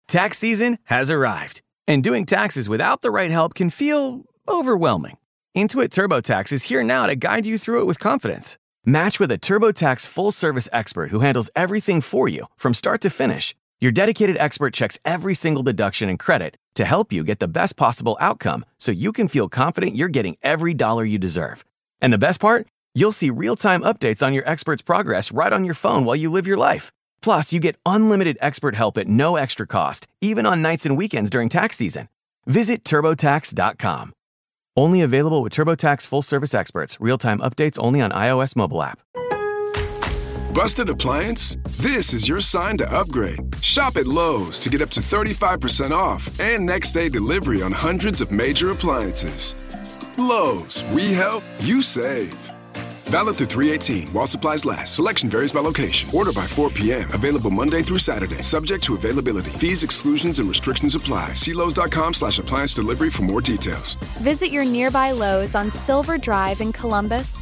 Tax season has arrived, and doing taxes without the right help can feel overwhelming. Intuit TurboTax is here now to guide you through it with confidence. Match with a TurboTax full-service expert who handles everything for you from start to finish. Your dedicated expert checks every single deduction and credit to help you get the best possible outcome so you can feel confident you're getting every dollar you deserve. And the best part? You'll see real-time updates on your expert's progress right on your phone while you live your life. Plus, you get unlimited expert help at no extra cost, even on nights and weekends during tax season. Visit TurboTax.com. Only available with TurboTax full-service experts. Real-time updates only on iOS mobile app. Busted appliance? This is your sign to upgrade. Shop at Lowe's to get up to 35% off and next-day delivery on hundreds of major appliances. Lowe's, we help, you save. Valid through 3/18 while supplies last. Selection varies by location. Order by 4 p.m. Available Monday through Saturday. Subject to availability. Fees, exclusions, and restrictions apply. See Lowe's.com/appliance delivery for more details. Visit your nearby Lowe's on Silver Drive in Columbus.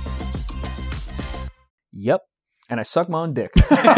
Yep. And I suck my own dick.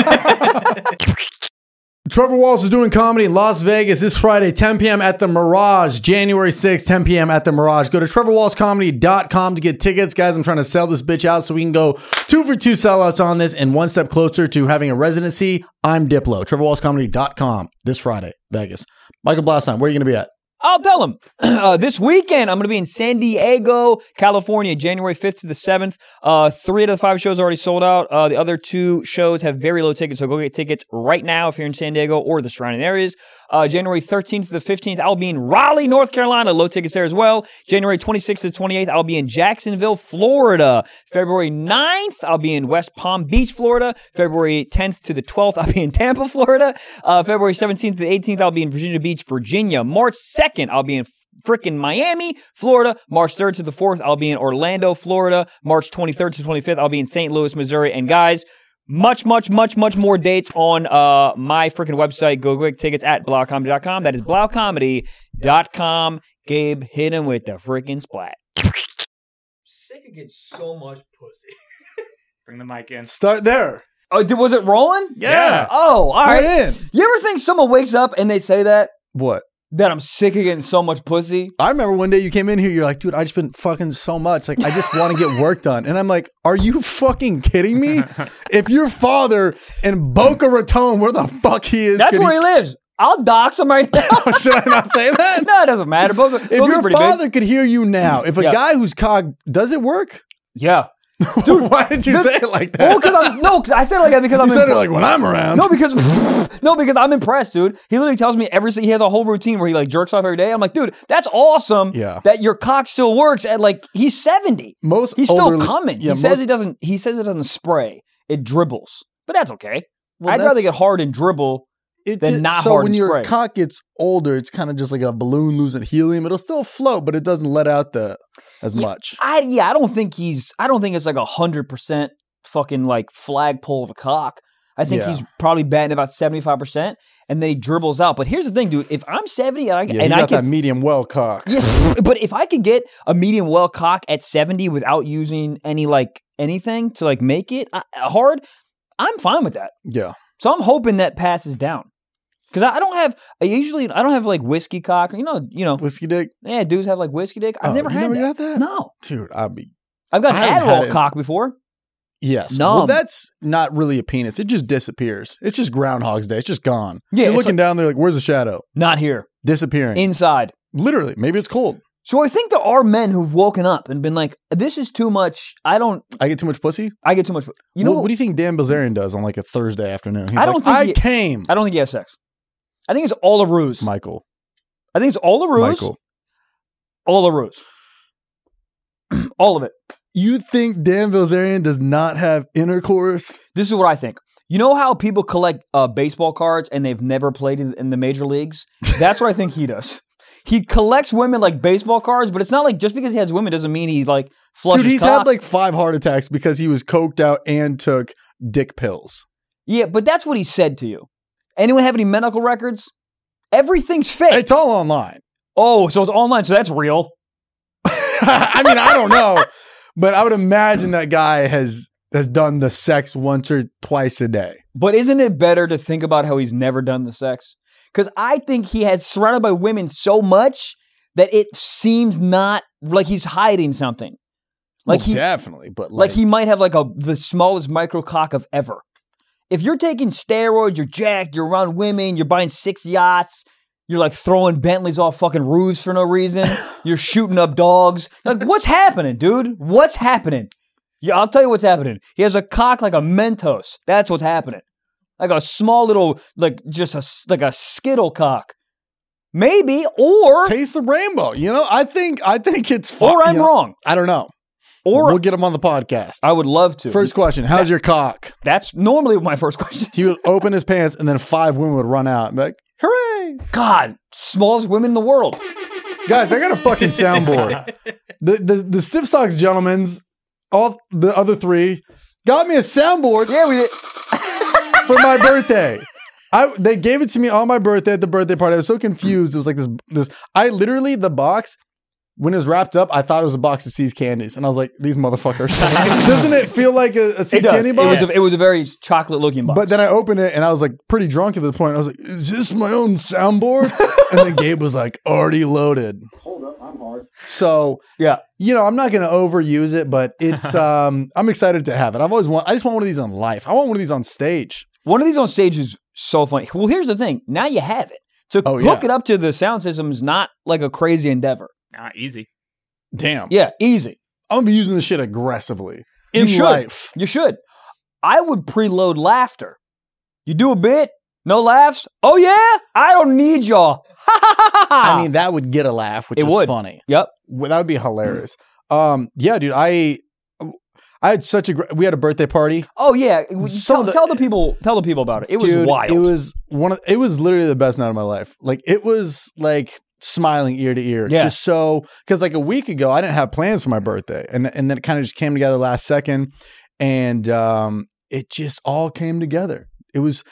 Trevor Wallace is doing comedy in Las Vegas this Friday, 10 p.m. at the Mirage. January 6th, 10 p.m. at the Mirage. Go to TrevorWallaceComedy.com to get tickets. Guys, I'm trying to sell this bitch out so we can go 2 for 2 sellouts on this and one step closer to having a residency. I'm Diplo. TrevorWallaceComedy.com this Friday, Vegas. Michael Blaustein, where are you going to be at? I'll tell him. This weekend, I'm going to be in San Diego, California, January 5th to the 7th. 3 out of the 5 shows are already sold out. The other 2 shows have very low tickets, so go get tickets right now if you're in San Diego or the surrounding areas. January 13th to the 15th, I'll be in Raleigh, North Carolina. Low tickets there as well. January 26th to 28th, I'll be in Jacksonville, Florida. February 9th, I'll be in West Palm Beach, Florida. February 10th to the 12th, I'll be in Tampa, Florida. February 17th to the 18th, I'll be in Virginia Beach, Virginia. March 2nd, I'll be in frickin' Miami, Florida. March 3rd to the 4th, I'll be in Orlando, Florida. March 23rd to 25th, I'll be in St. Louis, Missouri. And guys, much more dates on my freaking website. Go quick tickets at blaucomedy.com. That is blaucomedy.com. Gabe, hit him with the freaking splat. Sick of getting so much pussy. Bring the mic in. Start there. Oh, was it rolling? Yeah. Oh, all right. We're in. You ever think someone wakes up and they say that? What? That I'm sick of getting so much pussy? I remember one day you came in here, you're like, dude, I just been fucking so much. Like, I just want to get work done. And I'm like, are you fucking kidding me? If your father in Boca Raton, where the fuck he is. That's where he lives. I'll dox him right now. Should I not say that? No, it doesn't matter. If your father could hear you now, if a guy who's cog, does it work? Yeah. Dude, why did you say it like that? Oh, because I said it like that because you said it like when I'm around. No, because I'm impressed, dude. He literally tells me he has a whole routine where he like jerks off every day. I'm like, dude, that's awesome. Yeah. That your cock still works at like he's 70. He's still coming. Yeah, he says it doesn't spray. It dribbles. But that's okay. Well, I'd rather get hard and dribble than not so hard when and your spray. cock gets older, it's kind of just like a balloon losing helium. It'll still float, but it doesn't let out as much. I don't think it's like 100% fucking like flagpole of a cock. I think he's probably batting about 75%, and then he dribbles out. But here's the thing, dude. If I'm 70 and I got that medium well cock. Yeah, but if I could get a medium well cock at 70 without using anything to like make it hard, I'm fine with that. Yeah. So I'm hoping that passes down. Because I don't have like whiskey cock, you know. Whiskey dick? Yeah, dudes have like whiskey dick. I've never had that. Got that? No. Dude, I've got Adderall cock before. Yes. No. Well, that's not really a penis. It just disappears. It's just Groundhog's Day. It's just gone. Yeah, You're looking down there like, where's the shadow? Not here. Disappearing. Inside. Literally. Maybe it's cold. So I think there are men who've woken up and been like, this is too much. I get too much pussy? I get too much. What do you think Dan Bilzerian does on like a Thursday afternoon? He's I don't think I came. I don't think he has sex. I think it's all a ruse. Michael. I think it's all a ruse. Michael. All a ruse. All of it. You think Dan Bilzerian does not have intercourse? This is what I think. You know how people collect baseball cards and they've never played in the major leagues? That's what I think he does. He collects women like baseball cards, but it's not like just because he has women doesn't mean he's like flushes Dude, he's cock. had like 5 heart attacks because he was coked out and took dick pills. Yeah, but that's what he said to you. Anyone have any medical records? Everything's fake. It's all online. Oh, so it's online, so that's real. I mean, I don't know, but I would imagine that guy has done the sex once or twice a day. But isn't it better to think about how he's never done the sex? because I think he has surrounded by women so much that it seems not like he's hiding something. Like Well, definitely, but like he might have like the smallest micro cock of ever. If you're taking steroids, you're jacked, you're around women, you're buying 6 yachts, you're like throwing Bentleys off fucking roofs for no reason, you're shooting up dogs. Like, what's happening, dude? What's happening? Yeah, I'll tell you what's happening. He has a cock like a Mentos. That's what's happening. Like a small little, like just like a Skittle cock. Maybe, or taste the rainbow. You know, I think it's fun. Or I'm wrong. I don't know. Or we'll get him on the podcast. I would love to. First question: how's your cock? That's normally my first question. He would open his pants, and then 5 women would run out and be like, "Hooray!" God, smallest women in the world. Guys, I got a fucking soundboard. The Stiff Socks gentlemen's, all the other 3, got me a soundboard. Yeah, we did. For my birthday. They gave it to me on my birthday at the birthday party. I was so confused. It was like this. I literally, the box, when it was wrapped up, I thought it was a box of See's candies. And I was like, these motherfuckers. Doesn't it feel like a See's candy box? It was a very chocolate looking box. But then I opened it and I was like pretty drunk at the point. I was like, is this my own soundboard? And then Gabe was like, already loaded. Hold up, I'm hard. So, yeah, you know, I'm not going to overuse it, but it's, I'm excited to have it. I just want one of these on live. I want one of these on stage. One of these on stage is so funny. Well, here's the thing. Now you have it. To hook it up to the sound system is not like a crazy endeavor. Not easy. Damn. Yeah, easy. I'm going to be using this shit aggressively in you should. life. You should. I would preload laughter. You do a bit, no laughs. Oh, yeah? I don't need y'all. I mean, that would get a laugh, which is funny. Yep. That would be hilarious. Yeah, dude, I had such we had a birthday party. Oh yeah, tell the people about it. It was wild. It was literally the best night of my life. Like it was like smiling ear to ear. Yeah. Just so because like a week ago I didn't have plans for my birthday, and then it kind of just came together last second, and it just all came together. It was.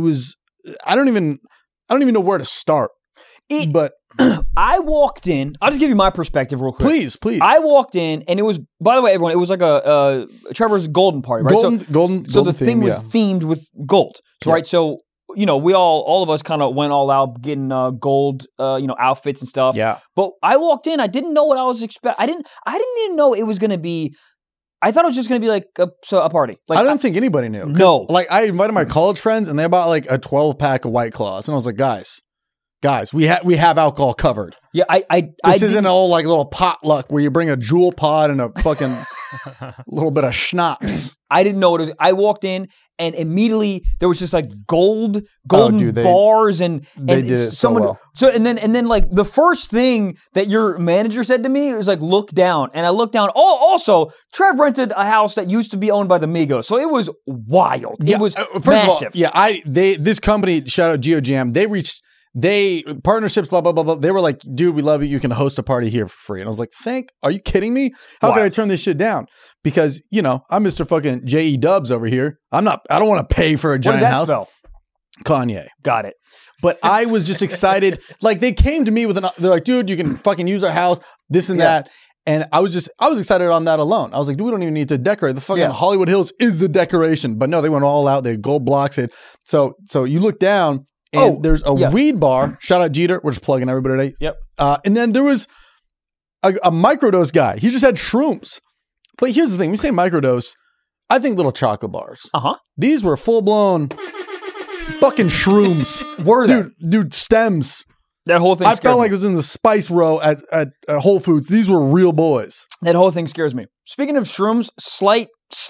I don't even know where to start. But I walked in. I'll just give you my perspective real quick. Please. I walked in, and it was, by the way, everyone, it was like a Trevor's golden party, right? Golden. So the thing was themed with gold, right? So you know, all of us kind of went all out getting gold, outfits and stuff. Yeah. But I walked in, I didn't know what I was expecting. I didn't even know it was going to be. I thought it was just going to be like a party. Like, I don't think anybody knew. No. Like I invited my college friends, and they bought like a 12-pack of White Claws, and I was like, Guys, we have alcohol covered. Yeah, This isn't all like little potluck where you bring a jewel pod and a fucking little bit of schnapps. I didn't know what it was. I walked in and immediately there was just like golden bars and they did it someone, so well. So and then like the first thing that your manager said to me was like, look down. And I looked down. Oh, also, Trev rented a house that used to be owned by the Migos. So it was wild. Yeah, it was first massive. of all, this company, shout out GeoJam, they partnerships, blah, blah, blah, blah. They were like, dude, we love you. You can host a party here for free. And I was like, are you kidding me? How could I turn this shit down? Because, I'm Mr. fucking J.E. Dubs over here. I don't want to pay for a giant house. Spell? Kanye. Got it. But I was just excited. Like they came to me they're like, dude, you can fucking use our house, this and that. And I was excited on that alone. I was like, dude, we don't even need to decorate. The fucking Hollywood Hills is the decoration. But no, they went all out. They had gold blocks. So you look down. And there's a weed bar. Shout out Jeter. We're just plugging everybody today. Yep. And then there was a microdose guy. He just had shrooms. But here's the thing. We say microdose. I think little chocolate bars. Uh-huh. These were full-blown fucking shrooms. Were they? Dude, stems. That whole thing I felt like it was in the spice row at Whole Foods. These were real boys. That whole thing scares me. Speaking of shrooms, slight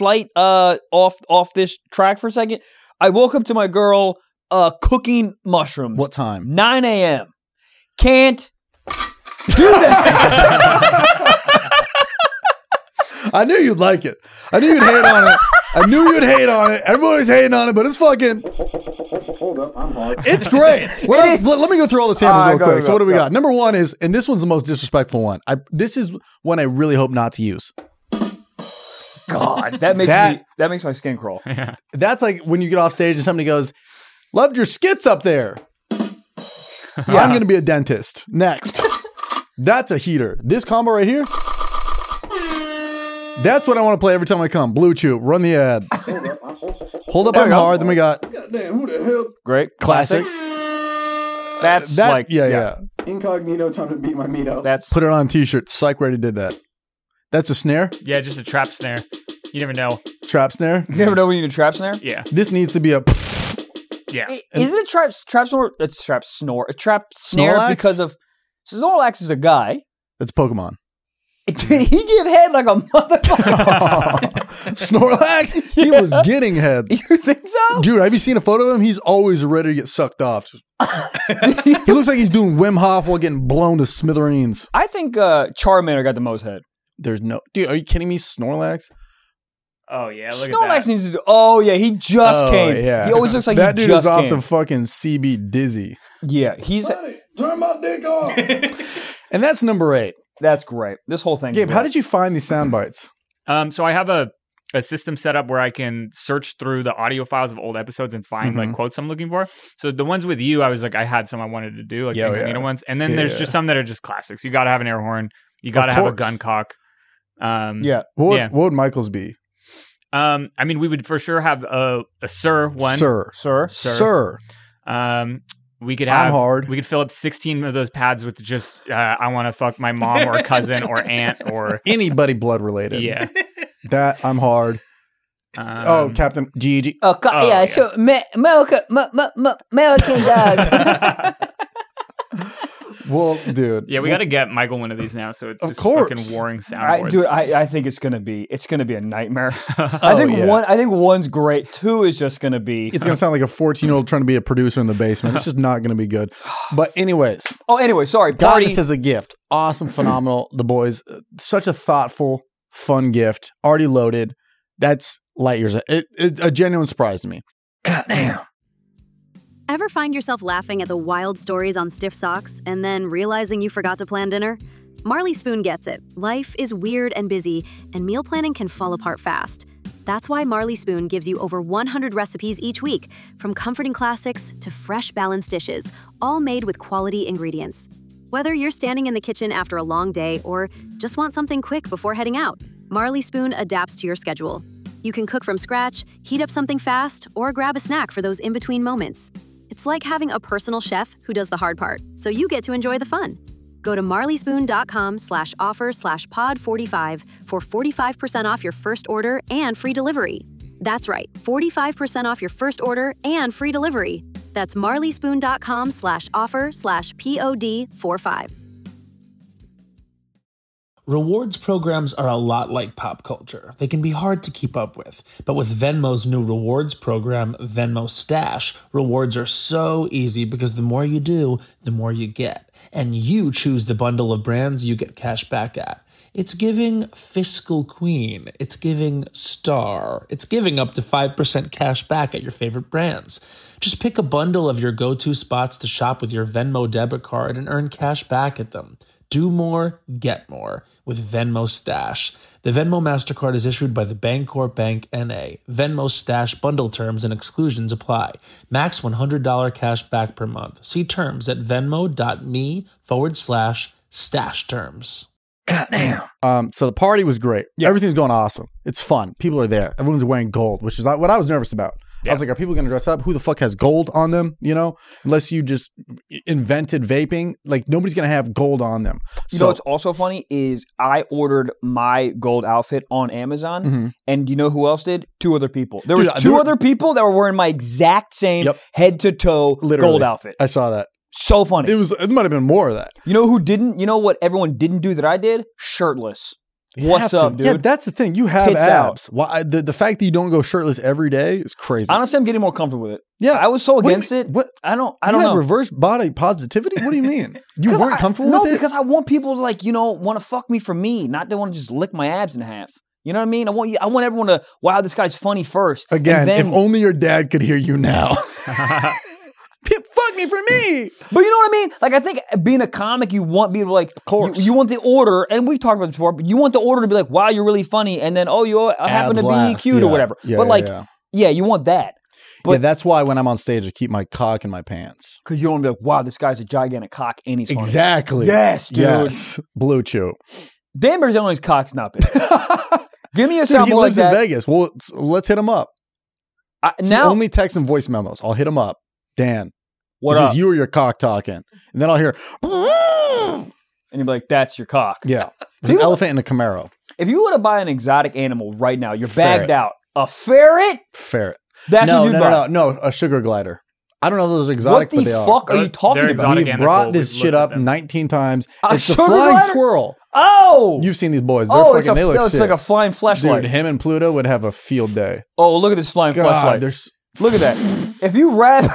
off this track for a second. I woke up to my girl cooking mushrooms. What time? 9 a.m. Can't do that. I knew you'd like it. I knew you'd hate on it. Everybody's hating on it, but it's fucking. Hold up, I'm hard. It's great. Let me go through all the samples real quick. So what do we got? Number one is, and this one's the most disrespectful one. This is one I really hope not to use. God, that makes my skin crawl. Yeah. That's like when you get off stage and somebody goes, "Loved your skits up there." I'm going to be a dentist. Next. That's a heater. This combo right here. That's what I want to play every time I come. Blue Chew. Run the ad. Hold up, I'm hard. Then we got. Goddamn, who the hell? Great. Classic. That's that, like yeah. Incognito, time to beat my meat-o. That's Put it on a t-shirt. Psych already did that. That's a snare? Yeah, just a trap snare. You never know. Trap snare? you never know when you need a trap snare. Yeah. This needs to be a... Yeah. Is it a trap snore? It's trap snore. A trap snare Snorlax? because of Snorlax is a guy. That's Pokemon. He give head like a motherfucker. Snorlax? He was getting head. You think so? Dude, have you seen a photo of him? He's always ready to get sucked off. He looks like he's doing Wim Hof while getting blown to smithereens. I think Charmander got the most head. There's no... Dude, are you kidding me? Snorlax? Oh, yeah. Look at Snorlax that. needs to do... Oh, yeah. He just came. Yeah. He always looks like that he dude just is off came. the fucking CB dizzy. Yeah, he's... Turn my dick off. And that's number 8. That's great. This whole thing. Gabe, how did you find these sound bites? So I have a system set up where I can search through the audio files of old episodes and find like quotes I'm looking for. So the ones with you, I was like, I had some I wanted to do, like the incognito ones. And then there's just some that are just classics. You got to have an air horn. You got to have a gun cock. Yeah. What would Michael's be? I mean, we would for sure have a sir one. Sir. We could have. I'm hard. We could fill up 16 of those pads with just I want to fuck my mom or cousin or aunt or Anybody blood related. yeah. That I'm hard. Captain Gigi. Yeah. So American dog. Well, dude. Yeah, we got to get Michael one of these now. So it's Of just course. fucking warring soundboards. Dude, I think it's gonna be a nightmare. I think one's great. 2 is just gonna be. It's going to sound like a 14-year-old trying to be a producer in the basement. It's just not going to be good. But anyways. Oh, anyway, sorry. Got Party. this as a gift. Awesome, phenomenal. The boys. Such a thoughtful, fun gift. Already loaded. That's light years. A genuine surprise to me. God damn. Ever find yourself laughing at the wild stories on Stiff Socks and then realizing you forgot to plan dinner? Marley Spoon gets it. Life is weird and busy, and meal planning can fall apart fast. That's why Marley Spoon gives you over 100 recipes each week, from comforting classics to fresh, balanced dishes, all made with quality ingredients. Whether you're standing in the kitchen after a long day or just want something quick before heading out, Marley Spoon adapts to your schedule. You can cook from scratch, heat up something fast, or grab a snack for those in-between moments. It's like having a personal chef who does the hard part, so you get to enjoy the fun. Go to marleyspoon.com/offer/pod45 for 45% off your first order and free delivery. That's right, 45% off your first order and free delivery. That's marleyspoon.com/offer/pod45. Rewards programs are a lot like pop culture. They can be hard to keep up with. But with Venmo's new rewards program, Venmo Stash, rewards are so easy because the more you do, the more you get. And you choose the bundle of brands you get cash back at. It's giving Fiscal Queen. It's giving Star. It's giving up to 5% cash back at your favorite brands. Just pick a bundle of your go-to spots to shop with your Venmo debit card and earn cash back at them. Do more, get more with Venmo Stash. The Venmo MasterCard is issued by the Bancorp Bank N.A. Venmo Stash bundle terms and exclusions apply. Max $100 cash back per month. See terms at venmo.me/stash terms. Goddamn. So the party was great. Yeah. Everything's going awesome. It's fun. People are there. Everyone's wearing gold, which is what I was nervous about. Yeah. I was like, are people going to dress up? Who the fuck has gold on them? You know, unless you just invented vaping, like nobody's going to have gold on them. You know what's also funny is I ordered my gold outfit on Amazon, and you know who else did? 2 other people. There was two other people that were wearing my exact same head to toe gold outfit. I saw that. So funny. It might have been more of that. You know who didn't? You know what everyone didn't do that I did? Shirtless. What's up, dude? Yeah, that's the thing. You have abs. Why the fact that you don't go shirtless every day is crazy. Honestly, I'm getting more comfortable with it. Yeah, I was so against it. What? I don't know. Reverse body positivity? What do you mean? You weren't comfortable with it? No, because I want people to want to fuck me for me, not they want to just lick my abs in half. You know what I mean? I want everyone to, wow, this guy's funny first. Again, if only your dad could hear you now. Fuck me for me. But you know what I mean? Like, I think being a comic, you want people like, of course. You want the order, and we've talked about this before, but you want the order to be like, wow, you're really funny, and then, oh, you happen to be cute or whatever. Yeah, but you want that. But that's why when I'm on stage, I keep my cock in my pants. Because you don't want to be like, wow, this guy's a gigantic cock, and he's funny. Exactly. Yes, dude. Yes. Blue Chew. Dan Barzelone's cock's not big. Give me a soundboard. He lives in Vegas. Well, let's hit him up. Now only text and voice memos. I'll hit him up. Dan, What This up? is you or your cock talking. And then I'll hear, And you'd be like, that's your cock. yeah. There's an elephant in a Camaro. If you were to buy an exotic animal right now, you're Ferret. bagged out. A ferret? Ferret. That's what you'd buy. No, a sugar glider. I don't know if those are exotic, What the but they fuck are. are you talking They're about? exotic. We've and they're brought cool. this We've shit looked up at them. 19 times. A It's the sugar flying glider? squirrel. Oh! You've seen these boys. They're Oh, fucking, they look it's sick. like a flying fleshlight. Dude, him and Pluto would have a field day. Oh, look at this flying God, fleshlight. there's Look at that. If you wrap...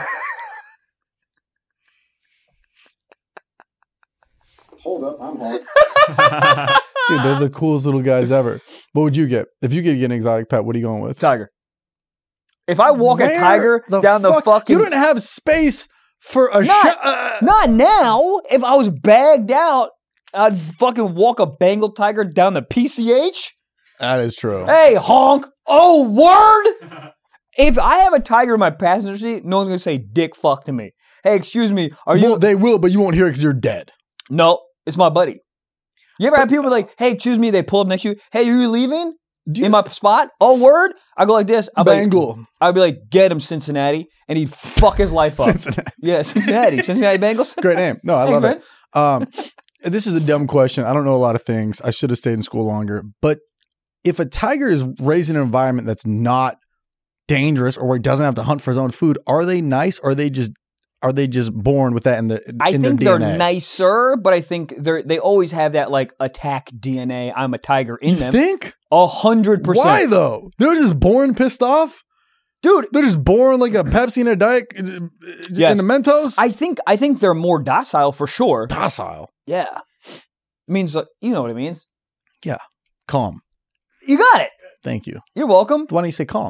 Hold up, I'm hard. dude, they're the coolest little guys ever. What would you get if you could get an exotic pet? What are you going with? Tiger. If I walk a Where tiger down the fucking... You don't have space for a Not now. If I was bagged out, I'd fucking walk a Bengal tiger down the PCH. That is true. Hey, honk. Oh, word. If I have a tiger in my passenger seat, no one's going to say dick fuck to me. Hey, excuse me. Are you... Well, they will, but you won't hear it because you're dead. No, it's my buddy. You ever have people like, hey, excuse me, they pull up next to you. Hey, are you leaving? In my spot? Oh, word? I go like this. Bengal. I'd be like, get him, Cincinnati. And he'd fuck his life up. Cincinnati. Yeah, Cincinnati. Cincinnati Bengals. Great name. No, I Thanks, love it. This is a dumb question. I don't know a lot of things. I should have stayed in school longer. But if a tiger is raised in an environment that's not dangerous or where he doesn't have to hunt for his own food, are they nice or are they just born with that in their I in think their they're DNA? nicer, but I think they always have that like attack DNA. I'm a tiger in You them. think? 100%. Why though? They're just born pissed off? Dude, they're just born like a Pepsi and a Diet in the Mentos? I think they're more docile for sure. Docile? Yeah. It means, you know what it means. Yeah. Calm. You got it. Thank you. You're welcome. Why don't you say calm?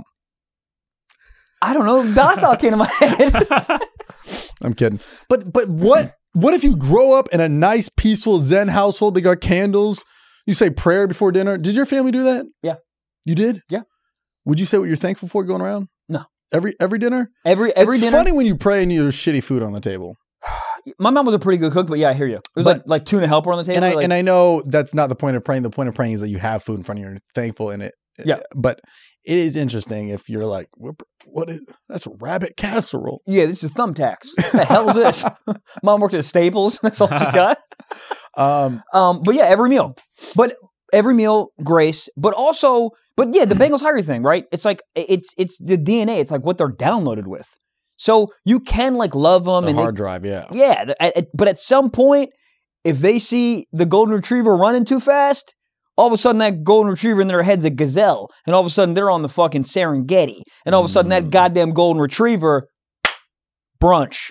I don't know. Docile came to my head. I'm kidding. But what if you grow up in a nice, peaceful Zen household? They got candles. You say prayer before dinner. Did your family do that? Yeah. You did? Yeah. Would you say what you're thankful for going around? No. Every dinner? Every it's dinner. funny when you pray and there's shitty food on the table. My mom was a pretty good cook, but yeah, I hear you. It was like tuna helper on the table. And I know that's not the point of praying. The point of praying is that you have food in front of you and you're thankful in it. Yeah. But it is interesting if you're like, what is that's rabbit casserole? Yeah, this is thumbtacks. What the hell is this? Mom worked at Staples. That's all she got. But yeah, every meal. But every meal, grace. But yeah, the Bengals Tiger thing, right? It's like it's the DNA. It's like what they're downloaded with. So you can like love them The and hard drive, yeah. Yeah, but at some point, if they see the golden retriever running too fast, all of a sudden that golden retriever in their head's a gazelle, and all of a sudden they're on the fucking Serengeti, and all of a sudden that goddamn golden retriever brunch.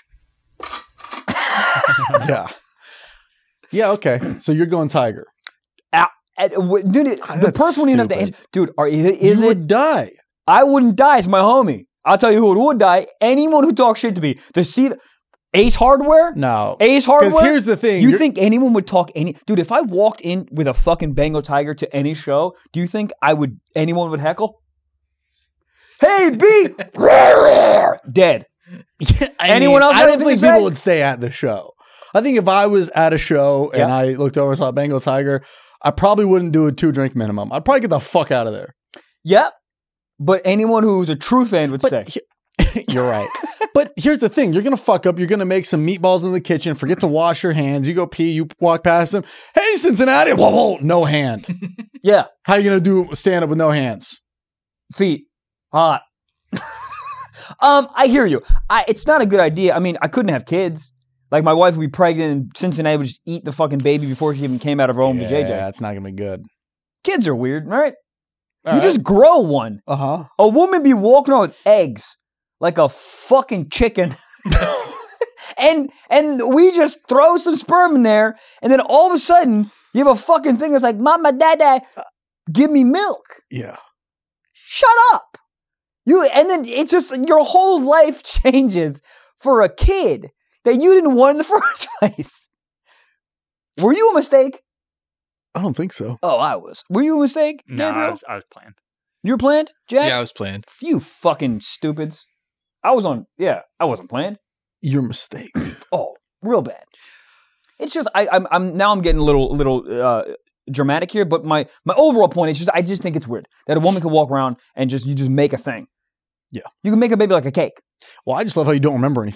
Yeah. Yeah, okay. So you're going tiger. Dude, the That's person wouldn't even have to stupid. answer. Dude, is You it? would die. I wouldn't die. It's my homie. I'll tell you who would die. Anyone who talks shit to me. Ace Hardware? No. Ace Hardware? Because here's the thing. You think anyone would talk Dude, if I walked in with a fucking Bengal tiger to any show, do you think anyone would heckle? Hey, B! Dead. Yeah, Anyone else I got don't anything think to say? people would stay at the show. I think if I was at a show and Yeah. I looked over and saw a Bengal tiger, I probably wouldn't do a 2-drink minimum. I'd probably get the fuck out of there. Yeah. But anyone who's a true fan would stay. You're right. But here's the thing. You're going to fuck up. You're going to make some meatballs in the kitchen, forget to wash your hands. You go pee, you walk past them. Hey, Cincinnati. Whoa, whoa, no hand. Yeah. How are you going to do stand up with no hands? Feet. Hot. I hear you. It's not a good idea. I mean, I couldn't have kids. Like, my wife would be pregnant and Cincinnati would just eat the fucking baby before she even came out of her own vajayjay. Yeah, it's not going to be good. Kids are weird, right? All you right. just grow one. Uh-huh. A woman be walking around with eggs like a fucking chicken. and we just throw some sperm in there, and then all of a sudden, you have a fucking thing that's like, Mama, Dada, give me milk. Yeah. Shut up. And then it's just, your whole life changes for a kid that you didn't want in the first place. Were you a mistake? I don't think so. Oh, I was. Were you a mistake, No, Gabriel? I was planned. You were planned, Jack? Yeah, I was planned. You fucking stupids. I wasn't planned. Your mistake. Oh, real bad. It's just I'm getting a little dramatic here, but my overall point is I just think it's weird that a woman can walk around and you just make a thing. Yeah. You can make a baby like a cake. Well, I just love how you don't remember anything.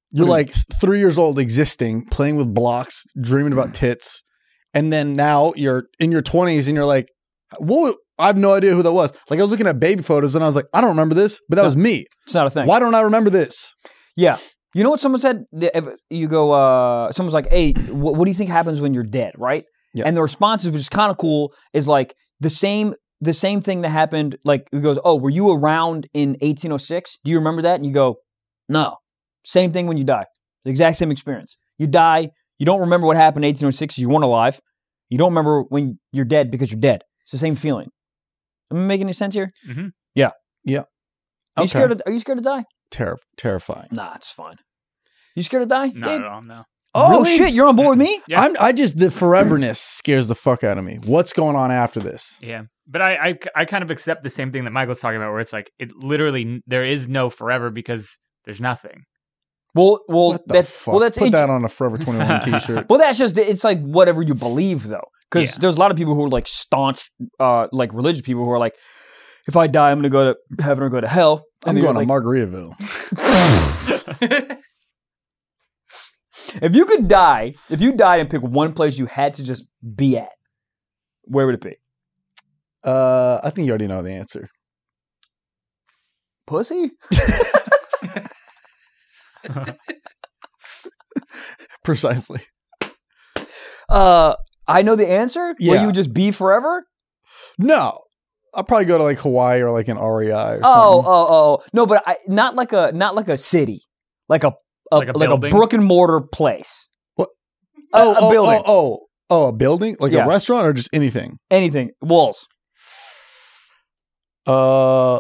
You're like 3 years old, existing, playing with blocks, dreaming about tits. And then now you're in your 20s and you're like, what? I have no idea who that was. Like I was looking at baby photos and I was like, I don't remember this, but that was me. It's not a thing. Why don't I remember this? Yeah. You know what someone said? You go, someone's like, hey, what do you think happens when you're dead, right? Yeah. And the responses, which is kind of cool, is like the same thing that happened. Like it goes, oh, were you around in 1806? Do you remember that? And you go, no. Same thing when you die. The exact same experience. You die. You don't remember what happened in 1806 because you weren't alive. You don't remember when you're dead because you're dead. It's the same feeling. Am I making any sense here? Mm-hmm. Yeah. Yeah. Are you scared to die? Terrifying. Nah, it's fine. You scared to die? Not at all, no. Oh, really? Shit, you're on board with me? Yeah. The foreverness scares the fuck out of me. What's going on after this? Yeah. But I kind of accept the same thing that Michael's talking about, where it's like, it literally, there is no forever because there's nothing. Well, that's put that on a Forever 21 t-shirt. Well, that's just, it's like whatever you believe, though. Because there's a lot of people who are like staunch, like religious people who are like, if I die, I'm going to go to heaven or go to hell. I'm going to Margaritaville. If you died and pick one place you had to just be at, where would it be? I think you already know the answer. Pussy? Precisely. I know the answer? Yeah. Where you would just be forever? No. I'll probably go to like Hawaii or like an REI or something. Oh. No, but not like a city. Like a brick and mortar place. What? A building. A building? Like a restaurant or just anything? Anything. Walls. I'll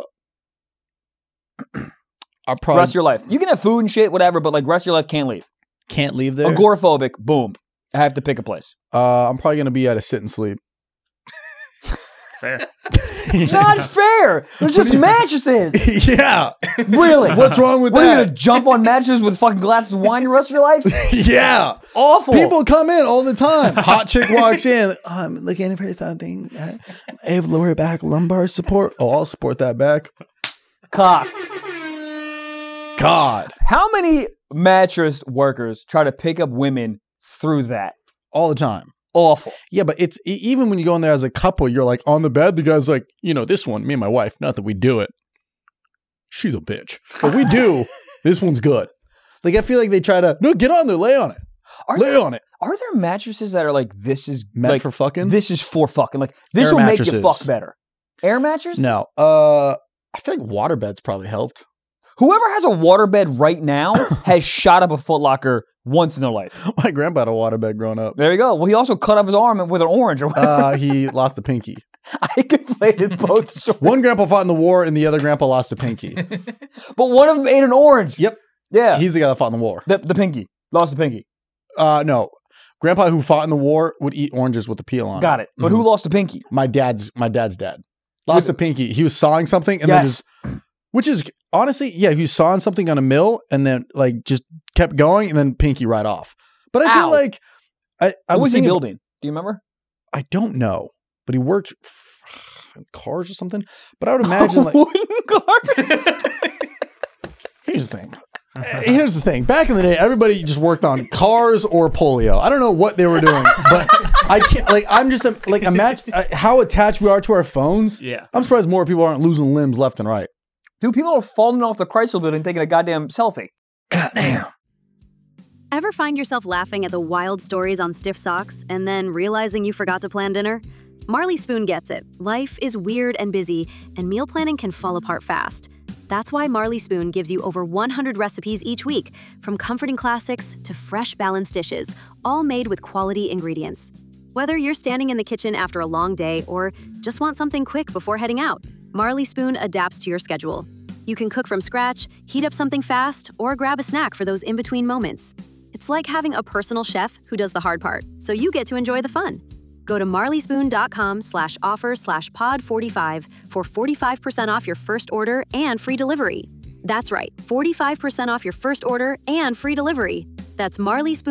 probably rest of your life. You can have food and shit, whatever, but like rest of your life can't leave. Can't leave there? Agoraphobic. Boom. I have to pick a place. I'm probably going to be at a sit and sleep. Fair. Not fair. There's just mattresses. Yeah. Really? What's wrong with that? What, are you going to jump on mattresses with fucking glasses of wine the rest of your life? Yeah. Awful. People come in all the time. Hot chick walks in. I'm looking for something. I have lower back lumbar support. Oh, I'll support that back. Cock. God. How many mattress workers try to pick up women through that? All the time. Awful. Yeah, but it's even when you go in there as a couple, you're like on the bed. The guy's like, this one, me and my wife, not that we do it. She's a bitch. But we do. This one's good. Like, I feel like they try to, no, get on there, lay on it. On it. Are there mattresses that are like, this is meant for fucking? This is for fucking. Like, this will make you fuck better. Air mattresses? No. I feel like waterbeds probably helped. Whoever has a waterbed right now has shot up a Foot Locker once in their life. My grandpa had a waterbed growing up. There you go. Well, he also cut off his arm with an orange or whatever. He lost a pinky. I conflated both stories. One grandpa fought in the war and the other grandpa lost a pinky. But one of them ate an orange. Yep. Yeah. He's the guy that fought in the war. The pinky. Lost the pinky. No. Grandpa who fought in the war would eat oranges with the peel on. Got it. But who lost the pinky? My dad's dad. Lost the pinky. He was sawing something and then just... Which is, honestly, he was sawing something on a mill and then, like, just kept going and then pinky right off. But I feel like... What was he building? Do you remember? I don't know. But he worked in cars or something. But I would imagine, like... Wooden cars? Here's the thing. Back in the day, everybody just worked on cars or polio. I don't know what they were doing, but I can't, like, I'm just, like, imagine how attached we are to our phones. Yeah. I'm surprised more people aren't losing limbs left and right. Dude, people are falling off the Chrysler building taking a goddamn selfie. Goddamn. Ever find yourself laughing at the wild stories on Stiff Socks and then realizing you forgot to plan dinner? Marley Spoon gets it. Life is weird and busy, and meal planning can fall apart fast. That's why Marley Spoon gives you over 100 recipes each week, from comforting classics to fresh, balanced dishes, all made with quality ingredients. Whether you're standing in the kitchen after a long day or just want something quick before heading out, Marley Spoon adapts to your schedule. You can cook from scratch, heat up something fast, or grab a snack for those in-between moments. It's like having a personal chef who does the hard part, so you get to enjoy the fun. Go to marleyspoon.com/offer/pod45 for 45% off your first order and free delivery. That's right, 45% off your first order and free delivery. That's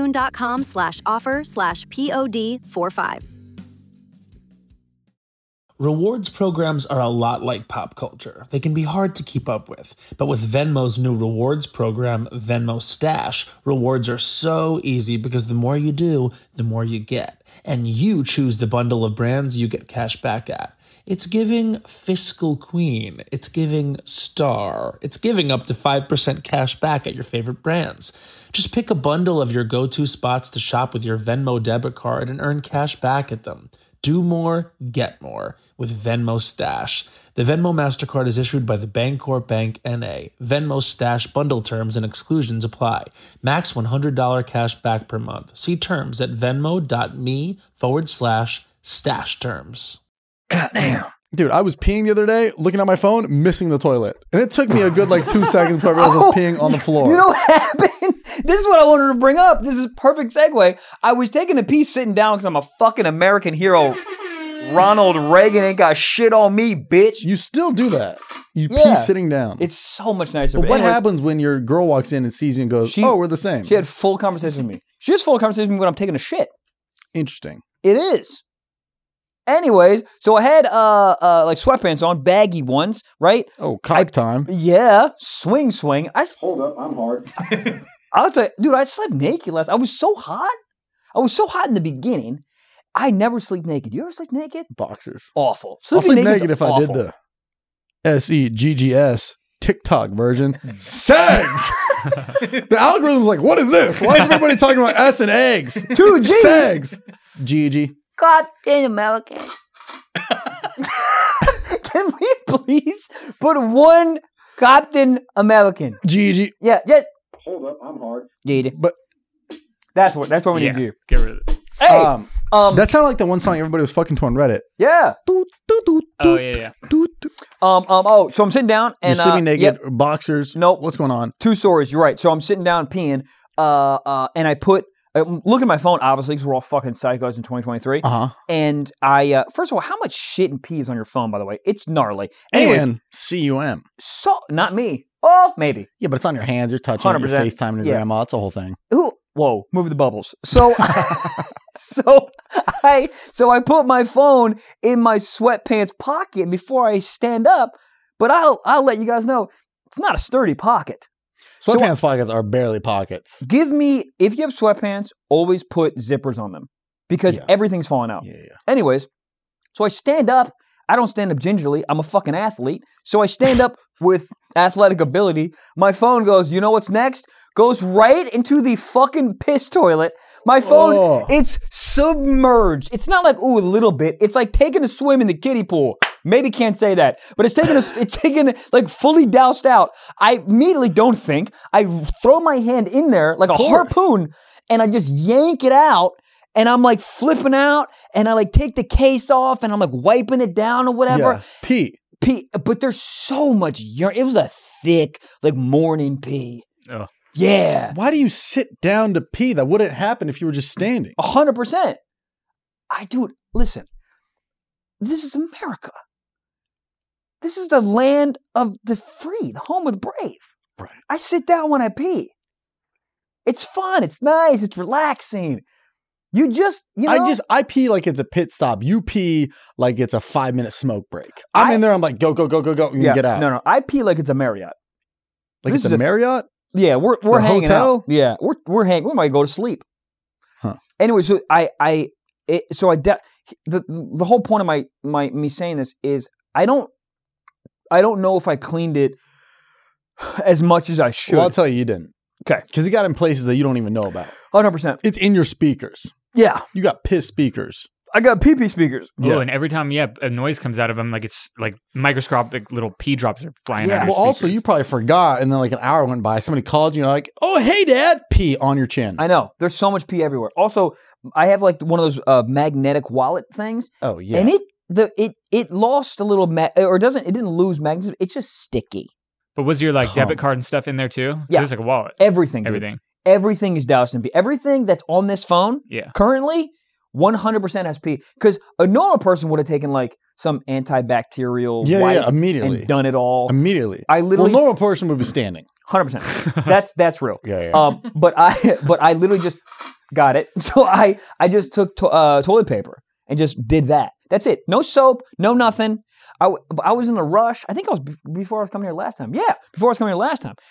marleyspoon.com/offer/pod45. Rewards programs are a lot like pop culture. They can be hard to keep up with. But with Venmo's new rewards program, Venmo Stash, rewards are so easy because the more you do, the more you get. And you choose the bundle of brands you get cash back at. It's giving fiscal queen. It's giving star. It's giving up to 5% cash back at your favorite brands. Just pick a bundle of your go-to spots to shop with your Venmo debit card and earn cash back at them. Do more, get more with Venmo Stash. The Venmo MasterCard is issued by the Bancorp Bank N.A. Venmo Stash bundle terms and exclusions apply. Max $100 cash back per month. See terms at venmo.me/stash terms. Goddamn. Dude, I was peeing the other day, looking at my phone, missing the toilet. And it took me a good 2 seconds before I realized I was peeing on the floor. You know what happened? This is what I wanted to bring up. This is a perfect segue. I was taking a pee sitting down because I'm a fucking American hero. Ronald Reagan ain't got shit on me, bitch. You still do that. You pee sitting down. It's so much nicer. But what happens when your girl walks in and sees you and goes, oh, we're the same? She had full conversation with me. She has full conversation with me when I'm taking a shit. Interesting. It is. Anyways, so I had sweatpants on, baggy ones, right? Oh, cock time. Yeah, swing. Hold up, I'm hard. I'll tell you, dude, I slept naked last. I was so hot. I was so hot in the beginning. I never sleep naked. You ever sleep naked? Boxers. Awful. I'll sleep naked if I did the SEGGS TikTok version. Segs! The algorithm's like, what is this? Why is everybody talking about S and eggs? 2 G's. Segs. GG. Captain American. Can we please put one Captain American? GG. Yeah. Hold up, I'm hard. GG. But that's what we need to do. Get rid of it. Hey, that sounded like the one song everybody was fucking to on Reddit. Yeah. Oh yeah. So I'm sitting down and you're sleeping naked, boxers. Nope. What's going on? 2 stories. You're right. So I'm sitting down peeing. And I put. Look at my phone, obviously, because we're all fucking psychos in 2023. And I, first of all, how much shit and pee is on your phone, by the way? It's gnarly. Anyways, and CUM. So, not me. Oh, maybe. Yeah, but it's on your hands. You're touching it. You're FaceTiming your grandma. It's a whole thing. Ooh, whoa, move the bubbles. So, so I put my phone in my sweatpants pocket before I stand up. But I'll let you guys know, it's not a sturdy pocket. Sweatpants pockets are barely pockets. If you have sweatpants, always put zippers on them because everything's falling out. Yeah. Anyways, so I stand up. I don't stand up gingerly. I'm a fucking athlete. So I stand up with athletic ability. My phone goes, you know what's next? Goes right into the fucking piss toilet. My phone, it's submerged. It's not like, ooh, a little bit. It's like taking a swim in the kiddie pool. Maybe can't say that, but it's taken like fully doused out. I immediately don't think. I throw my hand in there like a harpoon and I just yank it out and I'm like flipping out and I like take the case off and I'm like wiping it down or whatever. Yeah, pee. But there's so much urine. It was a thick like morning pee. Oh. Yeah. Why do you sit down to pee? That wouldn't happen if you were just standing. 100%. Dude, listen. This is America. This is the land of the free, the home of the brave. Right. I sit down when I pee. It's fun. It's nice. It's relaxing. You know. I pee like it's a pit stop. You pee like it's a 5-minute smoke break. I'm in there. I'm like, go. You get out. No. I pee like it's a Marriott. Like it's a Marriott? Yeah, we're hanging hotel? out. Yeah, we're hanging. We might go to sleep. Huh. Anyway, so the whole point of me saying this is I don't know if I cleaned it as much as I should. Well, I'll tell you didn't. Okay. Because you got in places that you don't even know about. 100%. It's in your speakers. Yeah. You got piss speakers. I got pee-pee speakers. Oh, and every time, a noise comes out of them, like it's like microscopic little pee drops are flying out of your Well, also, you probably forgot, and then like an hour went by, somebody called you, and you're like, oh, hey, Dad, pee on your chin. I know. There's so much pee everywhere. Also, I have like one of those magnetic wallet things. Oh, yeah. And it lost a little, it didn't lose magnetism. It's just sticky. But was your debit card and stuff in there too? Yeah. It's like a wallet. Everything. Everything is doused in pee. Everything that's on this phone currently 100% has pee. Because a normal person would have taken like some antibacterial wipe immediately and done it all. Immediately. I literally a normal person would be standing. 100%. That's real. Yeah. But I literally just got it. So I just took toilet paper and just did that. That's it. No soap, no nothing. I was in a rush. I think I was before I was coming here last time. Yeah, before I was coming here last time.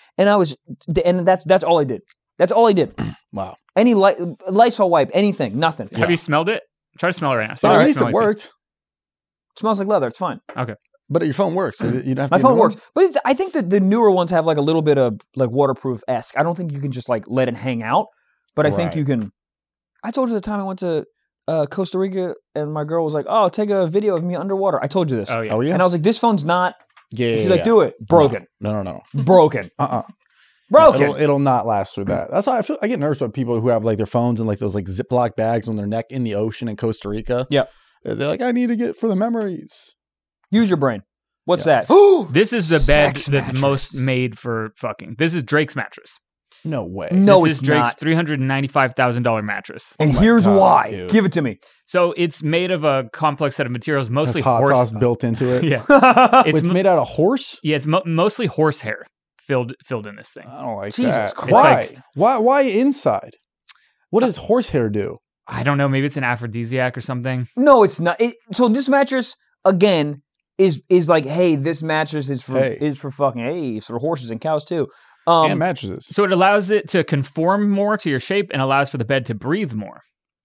And that's all I did. That's all I did. Wow. Any Lysol wipe, anything, nothing. Have you smelled it? Try to smell it right now. But at least it worked. It smells like leather. It's fine. Okay. But your phone works. So you don't have to My phone works. But I think that the newer ones have like a little bit of like waterproof-esque. I don't think you can just like let it hang out. But I think you can. I told you the time I went to Costa Rica and my girl was like, "Oh, take a video of me underwater." I told you this. Oh yeah. And I was like, "This phone's not." Yeah. She's like, "Do it." Broken. No. Broken. Broken. No, it'll not last through that. That's why I get nervous about people who have like their phones in like those like Ziploc bags on their neck in the ocean in Costa Rica. Yeah. They're like, I need to get for the memories. Use your brain. What's that? This is the bed that's most made for fucking. This is Drake's mattress. No way. No, this is Drake's $395,000 mattress. And here's why. Dude. Give it to me. So it's made of a complex set of materials, mostly hot horse sauce built into it. Yeah. It's made out of horse? Yeah, it's mostly horsehair filled in this thing. I don't like Jesus that. Christ. Why inside? What does horsehair do? I don't know. Maybe it's an aphrodisiac or something. No, it's not. So this mattress, again, is like, hey, this mattress is for fucking, hey, it's for horses and cows too. And mattresses. So it allows it to conform more to your shape and allows for the bed to breathe more.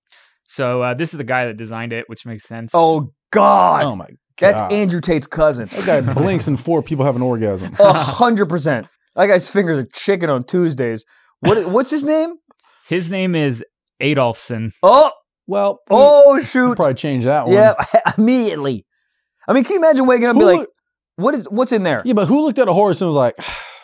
So this is the guy that designed it, which makes sense. Oh, God. Oh, my God. That's Andrew Tate's cousin. That guy blinks and 4 people have an orgasm. 100%. That guy's fingers are chicken on Tuesdays. What's his name? His name is Adolphson. Oh, well. Oh, shoot. We'll probably change that one. Yeah, immediately. I mean, can you imagine waking up and be like, what's in there? Yeah, but who looked at a horse and was like,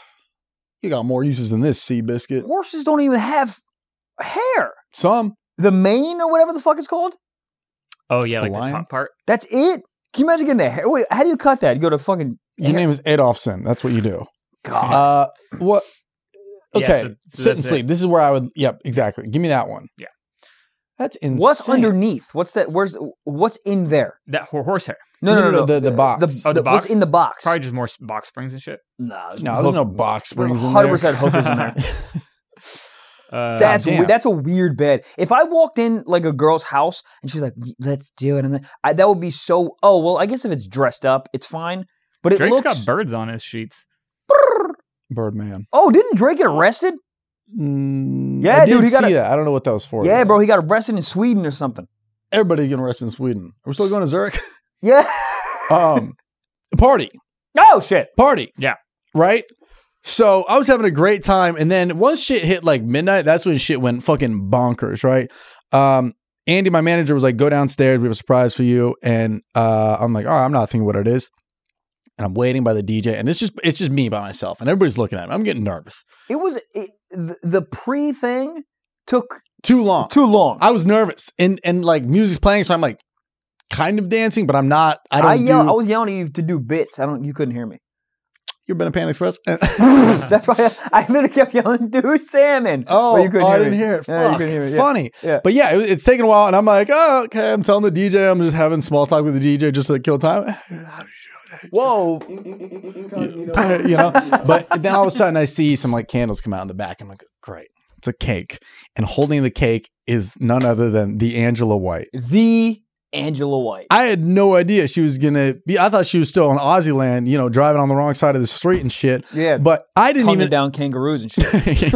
you got more uses than this, Seabiscuit? Horses don't even have hair. Some. The mane or whatever the fuck it's called? Oh, yeah, like the top part. That's it? Can you imagine getting the hair? Wait, how do you cut that? You go to fucking... Your name is Adolphson. That's what you do. God. What? Okay, yeah, so sit and sleep. This is where I would... Yep, exactly. Give me that one. Yeah. That's insane. What's underneath? What's that? What's in there? That horsehair. No. The box. The box? What's in the box? Probably just more box springs and shit. No, there's no box springs in there. 100% hookers in there. That's a weird bed. If I walked in like a girl's house and she's like, "Let's do it," and then that would be so. Oh well, I guess if it's dressed up, it's fine. But Drake's got birds on his sheets. Birdman. Oh, didn't Drake get arrested? Yeah, dude, he got that. I don't know what that was for. Yeah, bro, he got arrested in Sweden or something. Everybody getting arrested in Sweden. Are we still going to Zurich? Yeah. Party. Oh shit. Party. Yeah. Right. So I was having a great time, and then once shit hit like midnight, that's when shit went fucking bonkers, right? Andy, my manager, was like, "Go downstairs. We have a surprise for you." And I'm like, "All right, I'm not thinking what it is." And I'm waiting by the DJ, and it's just me by myself, and everybody's looking at me. I'm getting nervous. The pre thing took too long. I was nervous, and like music's playing, so I'm like kind of dancing, but I'm not. I was yelling at you to do bits. You couldn't hear me. You've been a Panda Express. That's why I literally kept yelling, "Do salmon!" Oh, I didn't hear it. Yeah, you couldn't hear it. Yeah. Funny, yeah. But yeah, it's taking a while, and I'm like, "Oh, okay." I'm telling the DJ, I'm just having small talk with the DJ just to kill time. Whoa. You know, but then all of a sudden I see some like candles come out in the back. I'm like, great, it's a cake, and holding the cake is none other than the Angela White. The Angela White. I had no idea she was gonna be. I thought she was still in Aussie land, you know, driving on the wrong side of the street and shit. Yeah, but I didn't even down kangaroos and shit.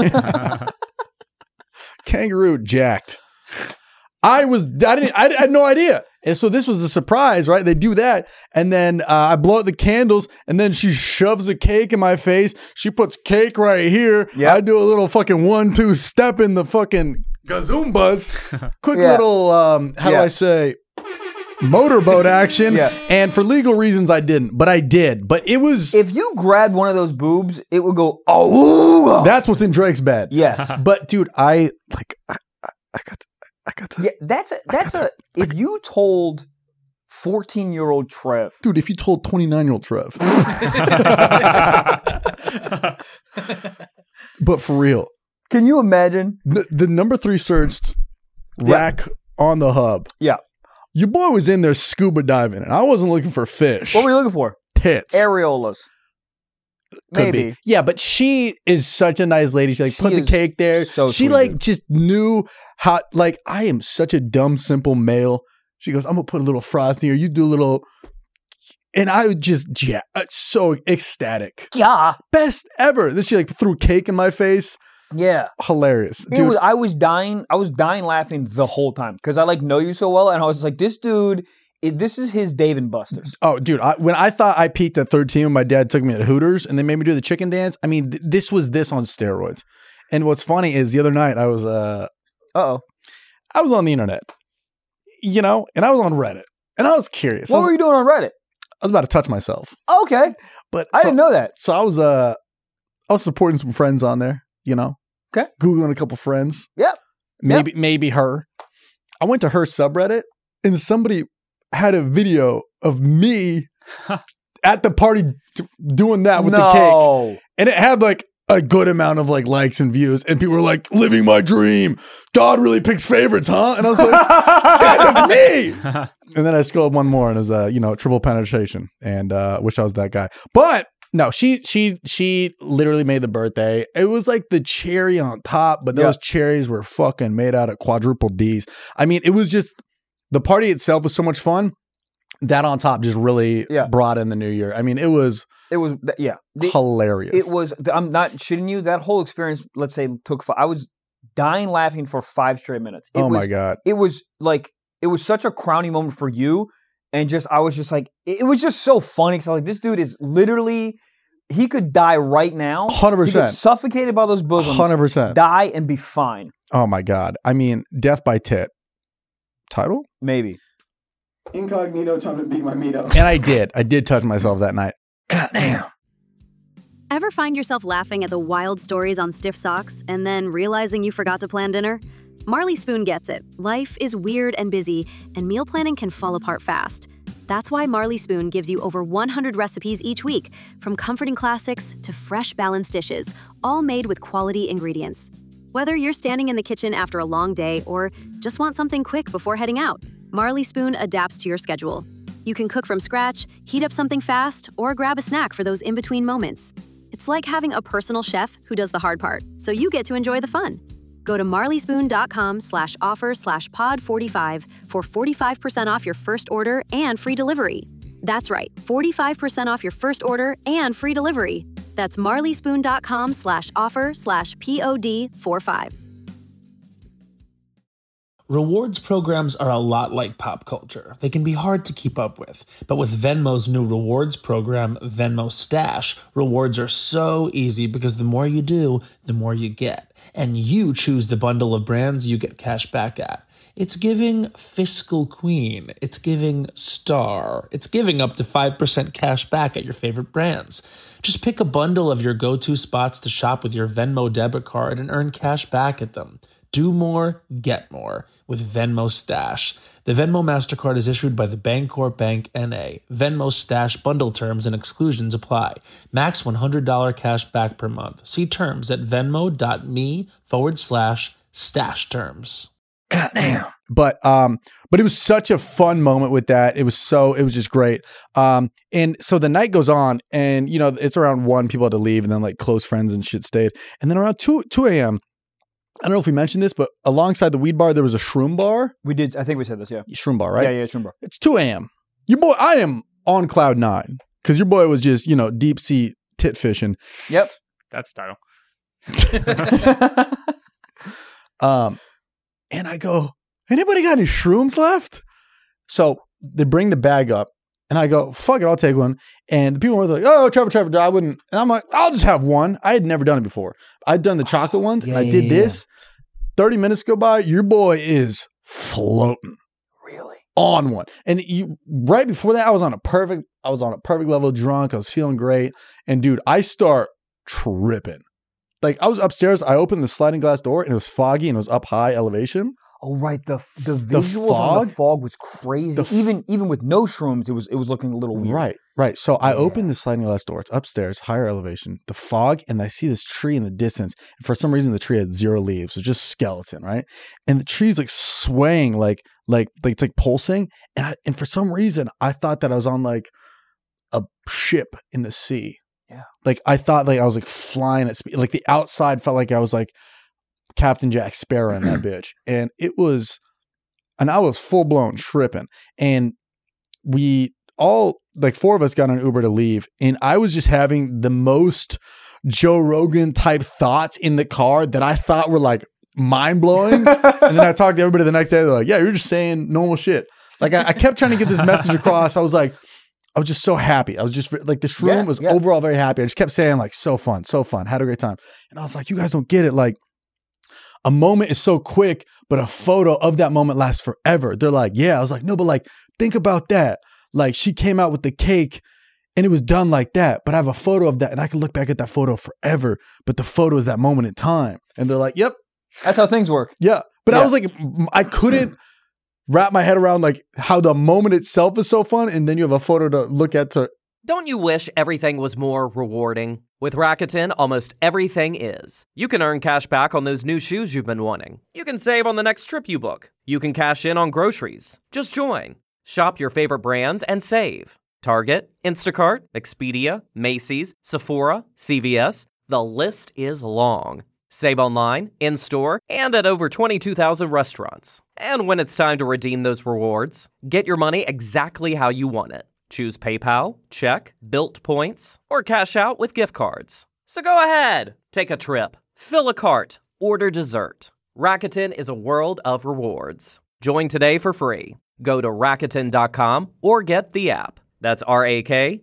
Kangaroo jacked. I had no idea. And so this was a surprise, right? They do that. And then I blow out the candles, and then she shoves a cake in my face. She puts cake right here. Yep. I do a little fucking 1-2 step in the fucking gazoombas. Quick little, how do I say, motorboat action. Yeah. And for legal reasons, I didn't. But I did. But it was... If you grabbed one of those boobs, it would go, oh. That's what's in Drake's bed. Yes. But dude, I got to... Yeah, that's a if you told 14-year-old Trev. Dude, if you told 29-year-old Trev. But for real. Can you imagine? The number 3 searched rack on the hub. Yeah. Your boy was in there scuba diving, and I wasn't looking for fish. What were you looking for? Tits. Areolas. Maybe. Yeah, but she is such a nice lady. She put the cake there. So she sweet, just knew how, I am such a dumb, simple male. She goes, I'm going to put a little frosting here. You do a little. And I would just, so ecstatic. Yeah. Best ever. Then she like threw cake in my face. Yeah. Hilarious. Dude. I was dying laughing the whole time because I like know you so well. And I was like, this dude, this is his Dave and Buster's. Oh, dude. When I thought I peaked at 13 when my dad took me to Hooters and they made me do the chicken dance. I mean, this was this on steroids. And what's funny is the other night I was, I was on the internet, and I was on Reddit and I was curious. What were you doing on Reddit? I was about to touch myself. Okay. But I didn't know that. So I was supporting some friends on there, Okay. Googling a couple friends. Yep. Maybe her. I went to her subreddit and somebody had a video of me at the party doing that with the cake. And it had like a good amount of like likes and views. And people were like, living my dream. God really picks favorites, huh? And I was like, that's me. And then I scrolled one more and it was, triple penetration. And wish I was that guy. But no, she literally made the birthday. It was like the cherry on top, but those cherries were fucking made out of quadruple Ds. I mean, it was just, the party itself was so much fun. That on top just really brought in the new year. I mean, it was hilarious. It was, I'm not shitting you. That whole experience, let's say, I was dying laughing for 5 straight minutes. My God. It was such a crowning moment for you. And I was just like, it was just so funny. Because I was like, this dude is literally, he could die right now. 100%. He gets suffocated by those bosoms. 100%. Die and be fine. Oh my God. I mean, death by tit. Title? Maybe. Incognito, time to beat my meat up. And I did touch myself that night. God damn. Ever find yourself laughing at the wild stories on Stiff Socks and then realizing you forgot to plan dinner? Marley Spoon gets it. Life is weird and busy, and meal planning can fall apart fast. That's why Marley Spoon gives you over 100 recipes each week, from comforting classics to fresh, balanced dishes, all made with quality ingredients. Whether you're standing in the kitchen after a long day or just want something quick before heading out, Marley Spoon adapts to your schedule. You can cook from scratch, heat up something fast, or grab a snack for those in-between moments. It's like having a personal chef who does the hard part, so you get to enjoy the fun. Go to marleyspoon.com/offer/pod45 for 45% off your first order and free delivery. That's right, 45% off your first order and free delivery. That's marleyspoon.com/offer/pod45. Rewards programs are a lot like pop culture. They can be hard to keep up with. But with Venmo's new rewards program, Venmo Stash, rewards are so easy because the more you do, the more you get. And you choose the bundle of brands you get cash back at. It's giving Fiscal Queen. It's giving Star. It's giving up to 5% cash back at your favorite brands. Just pick a bundle of your go-to spots to shop with your Venmo debit card and earn cash back at them. Do more, get more with Venmo Stash. The Venmo MasterCard is issued by the Bancorp Bank N.A. Venmo Stash bundle terms and exclusions apply. Max $100 cash back per month. See terms at venmo.me/stash terms. Goddamn. But it was such a fun moment with that. It was just great. And so the night goes on and, it's around 1, people had to leave and then like close friends and shit stayed. And then around 2 a.m., I don't know if we mentioned this, but alongside the weed bar, there was a shroom bar. We did. I think we said this, yeah. Shroom bar, right? Yeah, shroom bar. It's 2 a.m. I am on cloud 9 because your boy was just, deep sea tit fishing. Yep. That's the title. And I go, anybody got any shrooms left? So they bring the bag up and I go, fuck it, I'll take one. And the people were like, oh, Trevor, I wouldn't. And I'm like, I'll just have one. I had never done it before. I'd done the chocolate ones and I did this. 30 minutes go by, your boy is floating. Really? On one. And right before that, I was on a perfect level drunk. I was feeling great. And dude, I start tripping. Like I was upstairs, I opened the sliding glass door and it was foggy and it was up high elevation. Oh right, the visuals on the fog was crazy. Even with no shrooms, it was looking a little weird. Right. So I opened the sliding glass door. It's upstairs, higher elevation. The fog, and I see this tree in the distance. And for some reason, the tree had 0 leaves, so just skeleton, right? And the tree's like swaying, like it's like pulsing. And for some reason, I thought that I was on like a ship in the sea. Yeah. Like I thought like I was like flying at speed. Like the outside felt like I was like Captain Jack Sparrow in that bitch. And it was, And I was full blown tripping. And we all, like 4 of us got on Uber to leave. And I was just having the most Joe Rogan type thoughts in the car that I thought were like mind blowing. And then I talked to everybody the next day. They're like, yeah, you're just saying normal shit. Like I kept trying to get this message across. I was just so happy. I was just like, the shroom was overall very happy. I just kept saying like, so fun, had a great time. And I was like, you guys don't get it. Like a moment is so quick, but a photo of that moment lasts forever. They're like, yeah. I was like, no, but like, think about that. Like she came out with the cake and it was done like that, but I have a photo of that and I can look back at that photo forever. But the photo is that moment in time. And they're like, yep. That's how things work. Yeah. But I was like, I couldn't wrap my head around like how the moment itself is so fun. And then you have a photo to look at to. Don't you wish everything was more rewarding? With Rakuten, almost everything is. You can earn cash back on those new shoes you've been wanting. You can save on the next trip you book. You can cash in on groceries. Just join. Shop your favorite brands and save. Target, Instacart, Expedia, Macy's, Sephora, CVS. The list is long. Save online, in-store, and at over 22,000 restaurants. And when it's time to redeem those rewards, get your money exactly how you want it. Choose PayPal, check, Bilt points, or cash out with gift cards. So go ahead, take a trip, fill a cart, order dessert. Rakuten is a world of rewards. Join today for free. Go to Rakuten.com or get the app. That's Rakuten.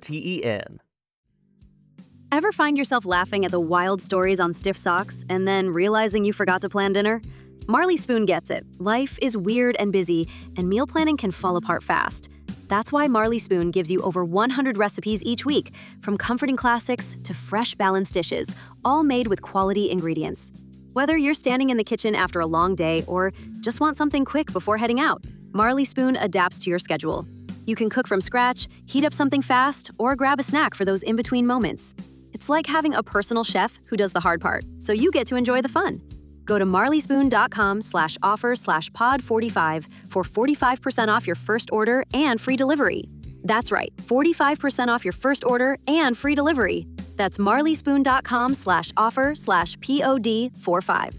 Ever find yourself laughing at the wild stories on Stiff Socks and then realizing you forgot to plan dinner? Marley Spoon gets it. Life is weird and busy, and meal planning can fall apart fast. That's why Marley Spoon gives you over 100 recipes each week, from comforting classics to fresh, balanced dishes, all made with quality ingredients. Whether you're standing in the kitchen after a long day or just want something quick before heading out, Marley Spoon adapts to your schedule. You can cook from scratch, heat up something fast, or grab a snack for those in-between moments. It's like having a personal chef who does the hard part, so you get to enjoy the fun. Go to marleyspoon.com/offer/pod45 for 45% off your first order and free delivery. That's right, 45% off your first order and free delivery. That's marleyspoon.com/offer/pod45.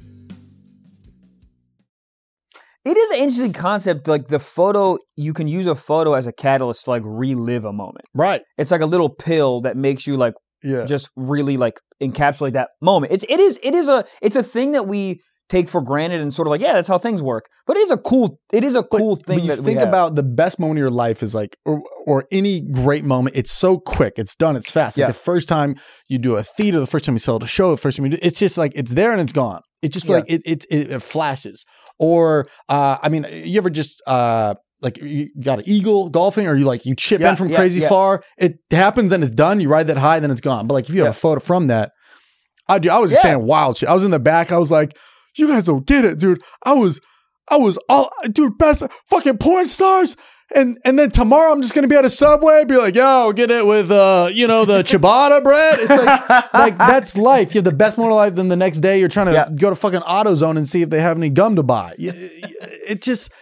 It is an interesting concept. Like the photo, you can use a photo as a catalyst to like relive a moment. Right. It's like a little pill that makes you like just really like encapsulate that moment. It's a thing that we take for granted and sort of like, yeah, that's how things work. But it is a cool thing when you think about the best moment of your life is like, or any great moment, it's so quick, it's done, it's fast. Like the first time you do a theater, the first time you sell a show, the first time you do, it's just like, it's there and it's gone. It just like, it flashes. Or, I mean, you ever just, like you got an eagle golfing, or you chip in from crazy far. It happens and it's done. You ride that high, then it's gone. But like if you have a photo from that, I was just saying wild shit. I was in the back. I was like, you guys don't get it, dude. I was all, dude, best fucking porn stars. And then tomorrow I'm just gonna be at a Subway, be like, yo, get it with the ciabatta bread. It's like that's life. You have the best moment of life. Then the next day you're trying to go to fucking AutoZone and see if they have any gum to buy. It just.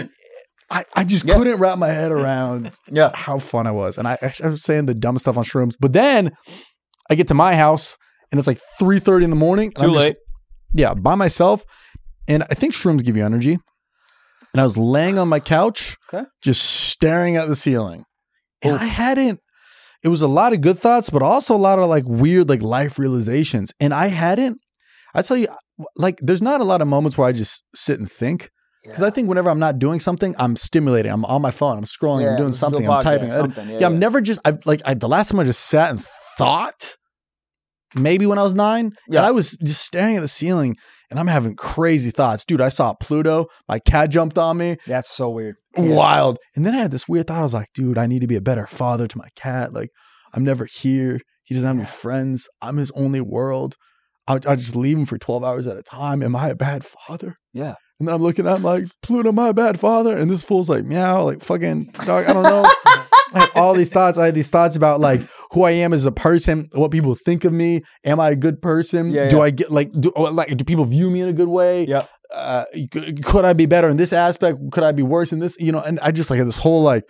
I just couldn't wrap my head around how fun it was. And I was saying the dumbest stuff on shrooms. But then I get to my house and it's like 3:30 in the morning. Too late. By myself. And I think shrooms give you energy. And I was laying on my couch, just staring at the ceiling. And it was a lot of good thoughts, but also a lot of like weird like life realizations. And I tell you, like there's not a lot of moments where I just sit and think. Because I think whenever I'm not doing something, I'm stimulating. I'm on my phone. I'm scrolling. I'm doing something. I'm typing. I'm never just. The last time I just sat and thought, maybe when I was 9, and I was just staring at the ceiling, and I'm having crazy thoughts, dude. I saw Pluto. My cat jumped on me. That's so weird. Wild. And then I had this weird thought. I was like, dude, I need to be a better father to my cat. Like, I'm never here. He doesn't have any friends. I'm his only world. I'll just leave him for 12 hours at a time. Am I a bad father? Yeah. And then I'm looking at him like, Pluto, my bad father. And this fool's like, meow, like fucking dog. I don't know. I had all these thoughts. I had these thoughts about like who I am as a person, what people think of me. Am I a good person? Do I get like, do people view me in a good way? Yeah. Could I be better in this aspect? Could I be worse in this? And I just like had this whole like,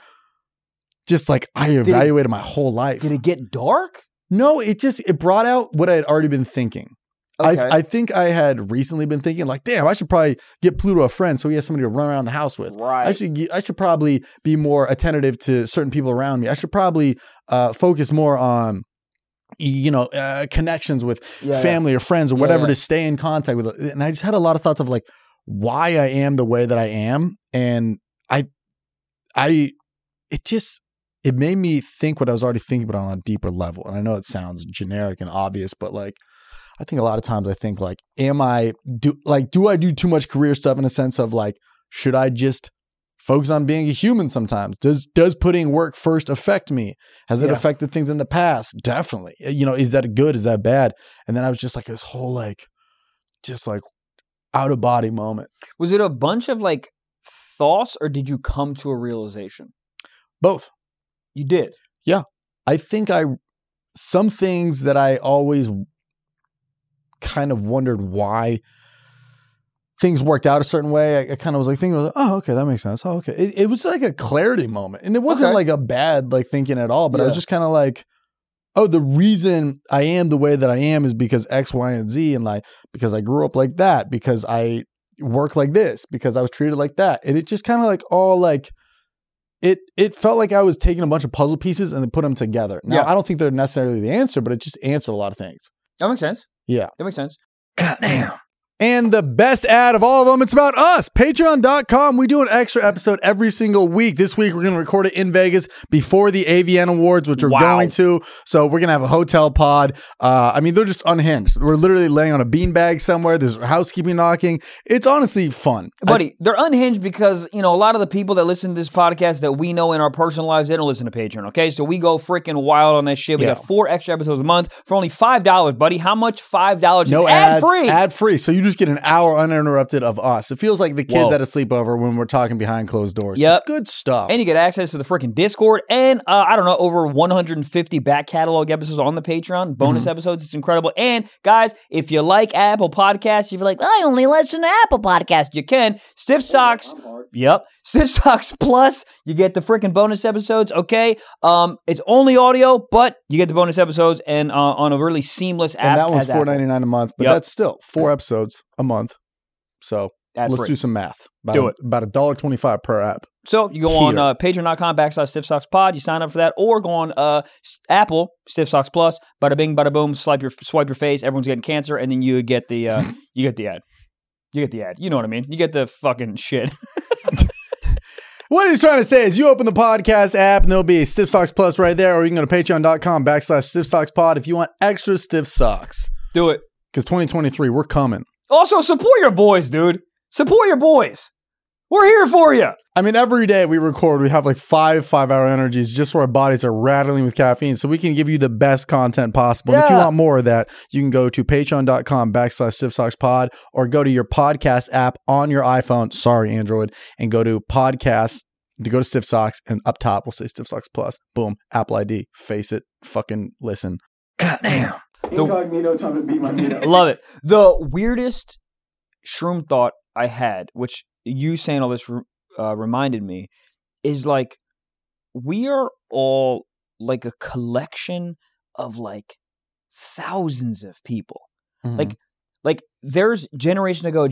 I evaluated my whole life. Did it get dark? No, it brought out what I had already been thinking. Okay. I think I had recently been thinking like, damn, I should probably get Pluto a friend so he has somebody to run around the house with. Right. I should probably be more attentive to certain people around me. I should probably focus more on connections with family or friends or whatever to stay in contact with. And I just had a lot of thoughts of like why I am the way that I am. And it made me think what I was already thinking about on a deeper level. And I know it sounds generic and obvious, but like, I think a lot of times I think like, do I do too much career stuff in a sense of like, should I just focus on being a human sometimes? Does putting work first affect me? Has it affected things in the past? Definitely. Is that good? Is that bad? And then I was just like this whole like, just like out of body moment. Was it a bunch of like thoughts or did you come to a realization? Both. You did? Yeah. I think some things that I always kind of wondered why things worked out a certain way. I kind of was like thinking, oh, okay, that makes sense. Oh, okay. It was like a clarity moment. And it wasn't like a bad like thinking at all, but I was just kind of like, oh, the reason I am the way that I am is because X, Y, and Z. And like, because I grew up like that, because I work like this, because I was treated like that. And it just kind of like all like, it felt like I was taking a bunch of puzzle pieces and then put them together. Now, I don't think they're necessarily the answer, but it just answered a lot of things. That makes sense. Yeah. That makes sense. God damn. And the best ad of all of them, it's about us. Patreon.com. We do an extra episode every single week. This week, we're going to record it in Vegas before the AVN Awards, which we're going to. So we're going to have a hotel pod. They're just unhinged. We're literally laying on a beanbag somewhere. There's housekeeping knocking. It's honestly fun. Buddy, they're unhinged because, a lot of the people that listen to this podcast that we know in our personal lives, they don't listen to Patreon, okay? So we go freaking wild on that shit. We got 4 extra episodes a month for only $5, buddy. How much? $5. No it's ads. Ad-free. Ad-free. So you just get an hour uninterrupted of us. It feels like the kids at a sleepover when we're talking behind closed doors. It's good stuff. And you get access to the freaking Discord and over 150 back catalog episodes on the Patreon, bonus episodes. It's incredible. And guys, if you like Apple Podcasts, if you're like, I only listen to Apple Podcasts, you can. Stiff Socks. Yep. Stiff Socks Plus. You get the freaking bonus episodes. Okay. It's only audio, but you get the bonus episodes and on a really seamless app. And that one's $4.99 a month, but that's still 4 episodes a month. So let's do some math. About $1.25 per app. So you go on patreon.com/StiffSocksPod. You sign up for that, or go on Apple Stiff Socks Plus. Bada bing, bada boom. Swipe your face. Everyone's getting cancer, and then you get the ad. You get the ad. You know what I mean? You get the fucking shit. What he's trying to say is you open the podcast app and there'll be a Stiff Socks Plus right there, or you can go to patreon.com/StiffSocksPod if you want extra stiff socks. Do it. Because 2023, we're coming. Also, support your boys, dude. Support your boys. We're here for you. I mean, every day we record, we have like 5-hour energies just so our bodies are rattling with caffeine so we can give you the best content possible. And if you want more of that, you can go to patreon.com/StiffSocksPod or go to your podcast app on your iPhone. Sorry, Android. And go to podcasts. To go to Stiff Socks, and up top will say Stiff Socks Plus. Boom. Apple ID. Face it. Fucking listen. God damn. Incognito time to beat my meetup. Love it. The weirdest shroom thought I had, which you saying all this reminded me, is like we are all like a collection of like thousands of people. Mm-hmm. Like there's generation ago,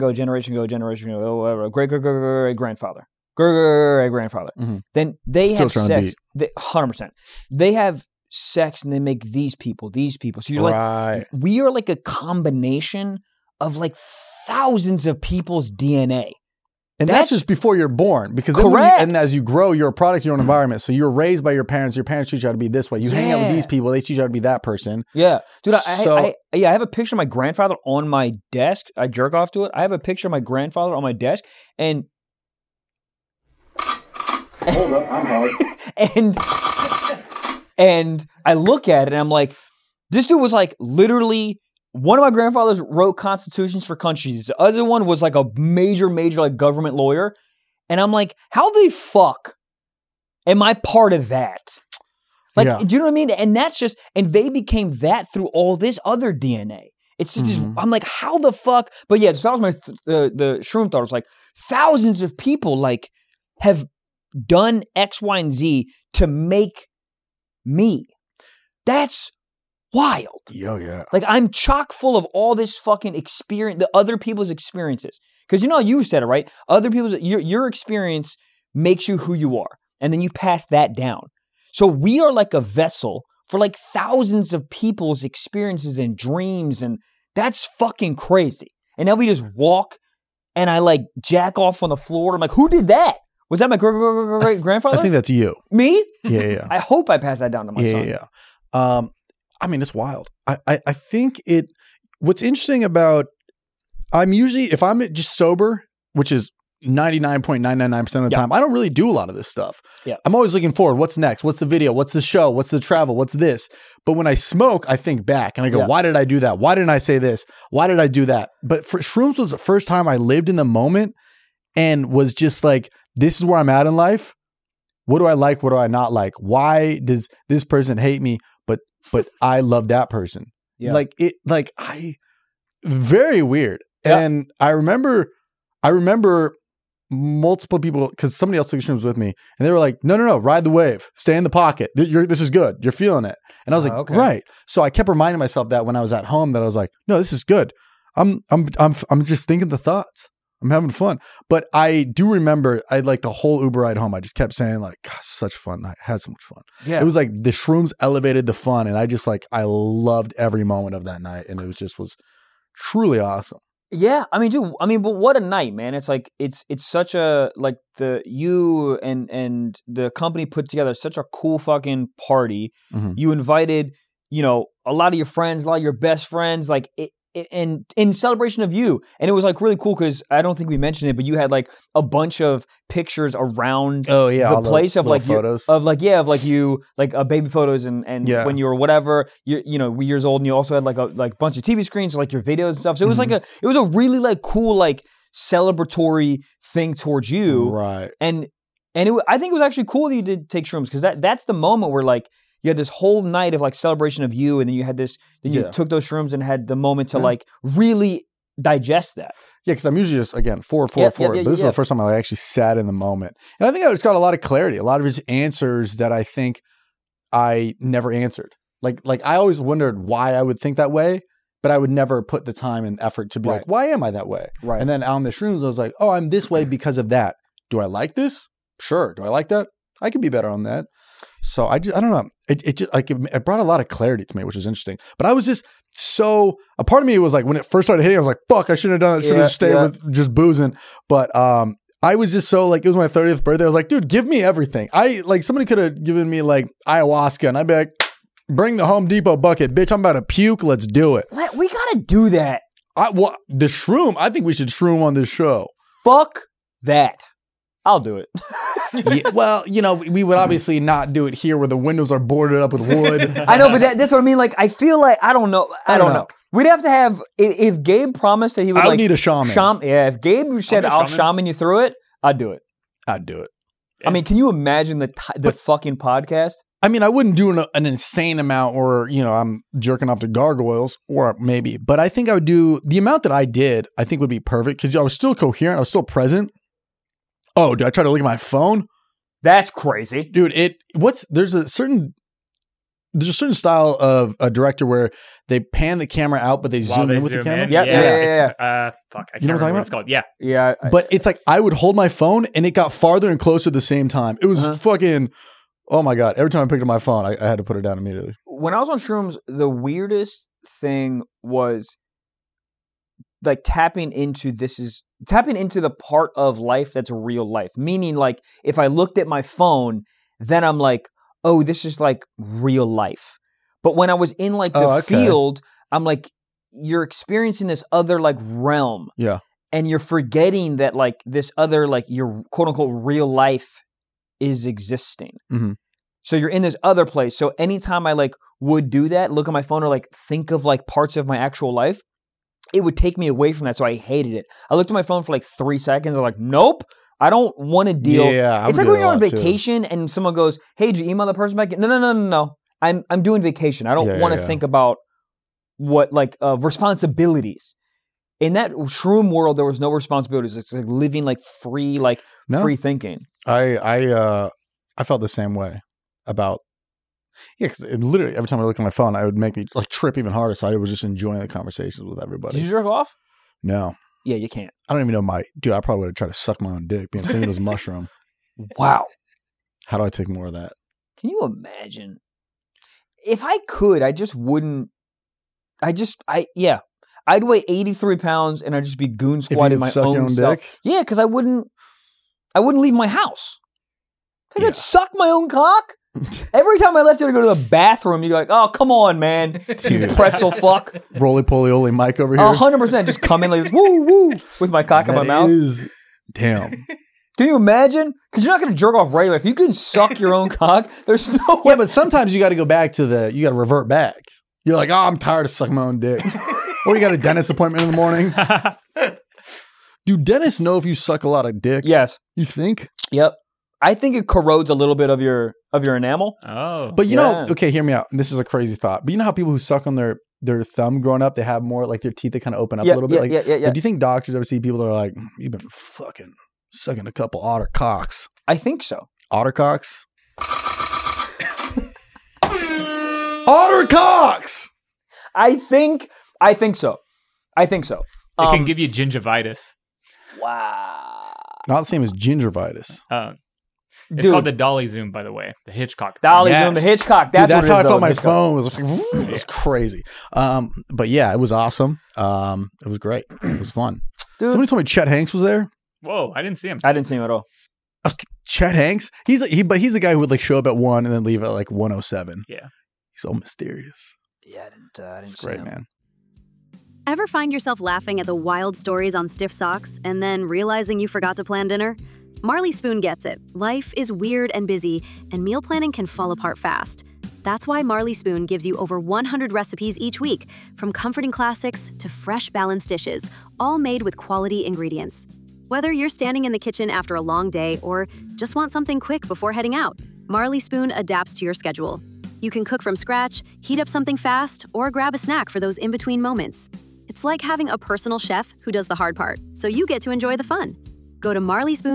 whatever, great grandfather. Mm-hmm. Then they have sex. 100%. They have sex and they make these people. So you're like, we are like a combination of like thousands of people's DNA. And that's just before you're born, because then and as you grow, you're a product of your own environment. So you're raised by your parents. Your parents teach you how to be this way. You hang out with these people. They teach you how to be that person. Yeah. Dude, I have a picture of my grandfather on my desk. I jerk off to it. I have a picture of my grandfather on my desk. And hold up, I'm hard. And I look at it and I'm like, this dude was like literally, one of my grandfathers wrote constitutions for countries. The other one was like a major like government lawyer. And I'm like, how the fuck am I part of that? Like, do you know what I mean? And that's just, and they became that through all this other DNA. It's just, I'm like, how the fuck? But yeah, so that was the shroom thought. It was like thousands of people like have done X, Y, and Z to make me. That's wild. Yo, yeah. Like, I'm chock full of all this fucking experience, the other people's experiences. Because you know, you said it, right? Other people's, your experience makes you who you are. And then you pass that down. So we are like a vessel for like thousands of people's experiences and dreams. And that's fucking crazy. And now we just walk and I like jack off on the floor. I'm like, who did that? Was that my great grandfather? I think that's you. Me? Yeah. I hope I pass that down to my son. Yeah. I mean, it's wild. I think what's interesting about, I'm usually, if I'm just sober, which is 99.999% of the time, I don't really do a lot of this stuff. Yeah. I'm always looking forward. What's next? What's the video? What's the show? What's the travel? What's this? But when I smoke, I think back and I go, why did I do that? Why didn't I say this? Why did I do that? But for shrooms was the first time I lived in the moment and was just like, this is where I'm at in life. What do I like? What do I not like? Why does this person hate me? But I love that person. Yeah. Very weird. Yeah. And I remember multiple people, because somebody else took shrooms with me, and they were like, no, ride the wave, stay in the pocket. This is good. You're feeling it. And I was like, right. So I kept reminding myself that when I was at home, that I was like, no, this is good. I'm just thinking the thoughts. I'm having fun. But I do remember, I like the whole Uber ride home, I just kept saying like, gosh, such fun. I had so much fun. Yeah. It was like the shrooms elevated the fun. And I just like, I loved every moment of that night. And it was truly awesome. Yeah. I mean, dude, but what a night, man. It's like, it's such a, like you and the company put together such a cool fucking party. Mm-hmm. You invited, you know, a lot of your friends, a lot of your best friends, like and in celebration of you. And it was like really cool because I don't think we mentioned it, but you had like a bunch of pictures around the place of like photos. Of you baby photos and when you were whatever, you know, years old, and you also had like a bunch of TV screens, like your videos and stuff. So it was like it was a really like cool like celebratory thing towards you. Right. And I think it was actually cool that you did take shrooms, because that's the moment where like you had this whole night of like celebration of you, and then you had this, then you took those shrooms and had the moment to like really digest that. Yeah, because I'm usually just, again, forward. But this is the first time I actually sat in the moment. And I think I just got a lot of clarity, a lot of his answers that I think I never answered. Like I always wondered why I would think that way, but I would never put the time and effort to be like, why am I that way? Right. And then on the shrooms, I was like, oh, I'm this way because of that. Do I like this? Sure. Do I like that? I could be better on that. So I don't know. It just like it brought a lot of clarity to me, which was interesting. But I was just a part of me was like, when it first started hitting, I was like, fuck, I shouldn't have done it. Should have stayed with just boozing. But I was just so like, it was my 30th birthday. I was like, dude, give me everything. Somebody could have given me like ayahuasca, and I'd be like, bring the Home Depot bucket, bitch. I'm about to puke. Let's do it. We gotta do that. The shroom. I think we should shroom on this show. Fuck that. I'll do it. Yeah, well, you know, we would obviously not do it here where the windows are boarded up with wood. I know, but that's what I mean. Like, I feel like, I don't know. We'd have to have, if Gabe promised that he would, I would need a shaman. If Gabe said, I'll shaman you through it, I'd do it. I'd do it. I mean, can you imagine the fucking podcast? I mean, I wouldn't do an insane amount where, you know, I'm jerking off to gargoyles, or maybe, but I think I would do the amount that I did, I think would be perfect, because I was still coherent. I was still present. Oh, do I try to look at my phone? That's crazy. Dude, there's a certain style of a director where they pan the camera out, but they zoom in with the camera. Yeah. Fuck, I can't remember what it's called. Yeah. Yeah. But it's like, I would hold my phone and it got farther and closer at the same time. It was fucking, oh my God. Every time I picked up my phone, I had to put it down immediately. When I was on shrooms, the weirdest thing was like tapping into the part of life that's real life. Meaning, like, if I looked at my phone, then I'm like, oh, this is like real life. But when I was in like the field, I'm like, you're experiencing this other like realm. Yeah. And you're forgetting that like this other, like your quote unquote real life is existing. Mm-hmm. So you're in this other place. So anytime I like would do that, look at my phone or like think of like parts of my actual life, it would take me away from that. So I hated it. I looked at my phone for like 3 seconds. I'm like, nope, I don't want to deal. Yeah, it's like when you're on vacation and someone goes, hey, did you email the person back? No. I'm doing vacation. I don't want to think about what like responsibilities. In that shroom world, there was no responsibilities. It's like living like free, free thinking. I felt the same way about. Yeah, because literally every time I look at my phone, I would make me like trip even harder. So I was just enjoying the conversations with everybody. Did you jerk off? No. Yeah, you can't. I don't even know dude, I probably would have tried to suck my own dick being thinking it was mushroom. Wow. How do I take more of that? Can you imagine? If I could, I just wouldn't. I'd weigh 83 pounds and I'd just be goon squatting my own self. Dick? Yeah, because I wouldn't leave my house. I could suck my own cock. Every time I left here to go to the bathroom, you're like, oh, come on, man. You pretzel fuck. Roly-poly-oly Mike over here. 100%. Just come in like, woo, woo, with my cock in my mouth. Damn. Can you imagine? Because you're not going to jerk off regular. If you can suck your own cock, there's no way. Yeah, but sometimes you got to go back to you got to revert back. You're like, oh, I'm tired of sucking my own dick. Or you got a dentist appointment in the morning. Do dentists know if you suck a lot of dick? Yes. You think? Yep. I think it corrodes a little bit of your enamel. Oh. But you know, okay, hear me out. This is a crazy thought. But you know how people who suck on their thumb growing up, they have more like their teeth that kind of open up a little bit? Yeah. Do you think doctors ever see people that are like, you've been fucking sucking a couple otter cocks? I think so. Otter cocks? Otter cocks! I think so. It can give you gingivitis. Wow. Not the same as gingivitis. It's called the dolly zoom, by the way. The Hitchcock. Dolly zoom, the Hitchcock. That's how I felt my phone. It was crazy. But yeah, it was awesome. It was great. It was fun. Dude. Somebody told me Chet Hanks was there. Whoa, I didn't see him. I didn't see him at all. Chet Hanks? He's the guy who would like show up at 1 and then leave at like 1:07. Yeah. He's so mysterious. Yeah, I didn't it's see great, him. Man. Ever find yourself laughing at the wild stories on stiff socks and then realizing you forgot to plan dinner? Marley Spoon gets it. Life is weird and busy, and meal planning can fall apart fast. That's why Marley Spoon gives you over 100 recipes each week, from comforting classics to fresh, balanced dishes, all made with quality ingredients. Whether you're standing in the kitchen after a long day or just want something quick before heading out, Marley Spoon adapts to your schedule. You can cook from scratch, heat up something fast, or grab a snack for those in-between moments. It's like having a personal chef who does the hard part, so you get to enjoy the fun. Go to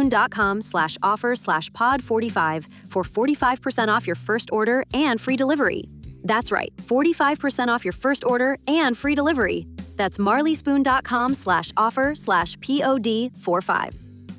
marleyspoon.com/offer/pod45 for 45% off your first order and free delivery. That's right, 45% off your first order and free delivery. That's marleyspoon.com/offer/pod45.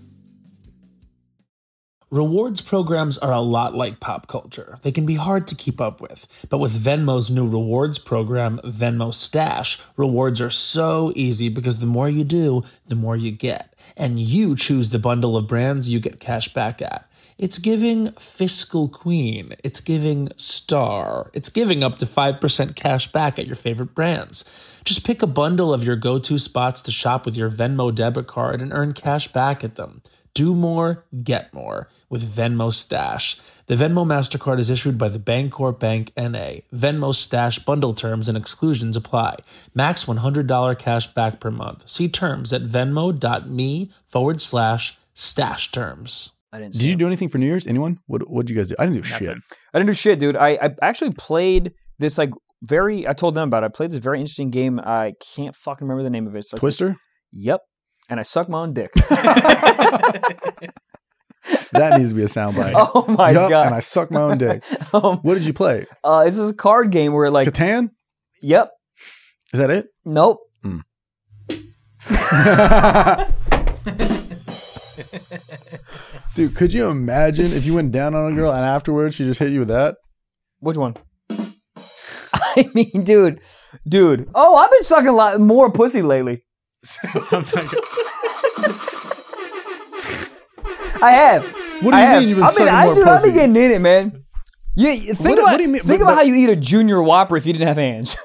Rewards programs are a lot like pop culture. They can be hard to keep up with. But with Venmo's new rewards program, Venmo Stash, rewards are so easy because the more you do, the more you get. And you choose the bundle of brands you get cash back at. It's giving fiscal queen. It's giving star. It's giving up to 5% cash back at your favorite brands. Just pick a bundle of your go-to spots to shop with your Venmo debit card and earn cash back at them. Do more, get more with Venmo Stash. The Venmo MasterCard is issued by the Bancorp Bank N.A. Venmo Stash bundle terms and exclusions apply. Max $100 cash back per month. See terms at venmo.me/stash terms. Did you do anything for New Year's? Anyone? What did you guys do? I didn't do shit. I didn't do shit, dude. I actually played this I told them about it. I played this very interesting game. I can't fucking remember the name of it. So Twister? Yep. And I sucked my own dick. That needs to be a soundbite. Oh my God. And I sucked my own dick. What did you play? This is a card game where like... Catan? Yep. Is that it? Nope. Dude, could you imagine if you went down on a girl and afterwards she just hit you with that? Which one? I mean, dude. Oh, I've been sucking a lot more pussy lately. Sounds like I have. What do you mean you've been sucking more pussy? I've been getting in it, man. Think about how you eat a Junior Whopper if you didn't have hands.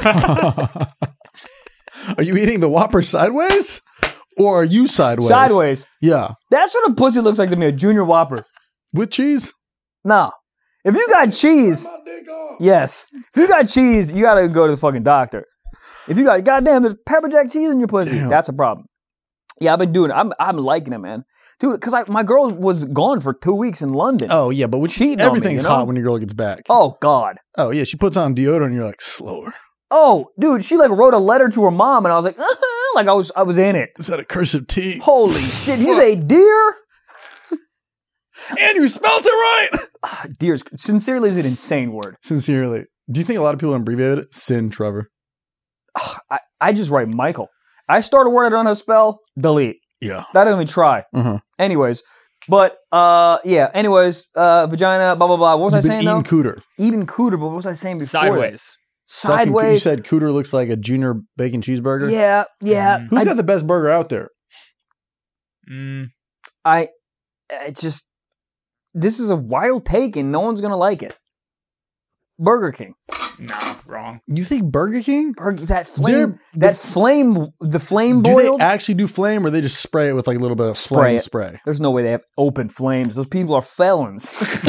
Are you eating the Whopper sideways? Or are you sideways? Sideways. Yeah. That's what a pussy looks like to me, a Junior Whopper. With cheese? No. If you got cheese, yes. If you got cheese, you got to go to the fucking doctor. If you got, goddamn, there's pepper jack cheese in your pussy. Damn. That's a problem. Yeah, I've been doing it. I'm liking it, man. Dude, because my girl was gone for 2 weeks in London. Oh, yeah, but everything's hot when your girl gets back. Oh, God. Oh, yeah, she puts on deodorant and you're like, slower. Oh, dude, she like wrote a letter to her mom and I was like, like I was in it. Is that a cursive T? Holy shit, you say dear? And you spelled it right. Deers. Sincerely is an insane word. Sincerely. Do you think a lot of people abbreviate it? Sin, Trevor. I just write Michael. I start a word I don't know how to spell, delete. Yeah. That doesn't even try. Anyways, but anyways, vagina, blah, blah, blah. What was I saying though? Eating cooter, but what was I saying before? Sideways. You said cooter looks like a junior bacon cheeseburger? Yeah. Who's got the best burger out there? This is a wild take and no one's going to like it. Burger King. No, wrong. You think Burger King? The flame boiled? Do they actually do flame or they just spray it with like a little bit of flame spray? There's no way they have open flames. Those people are felons.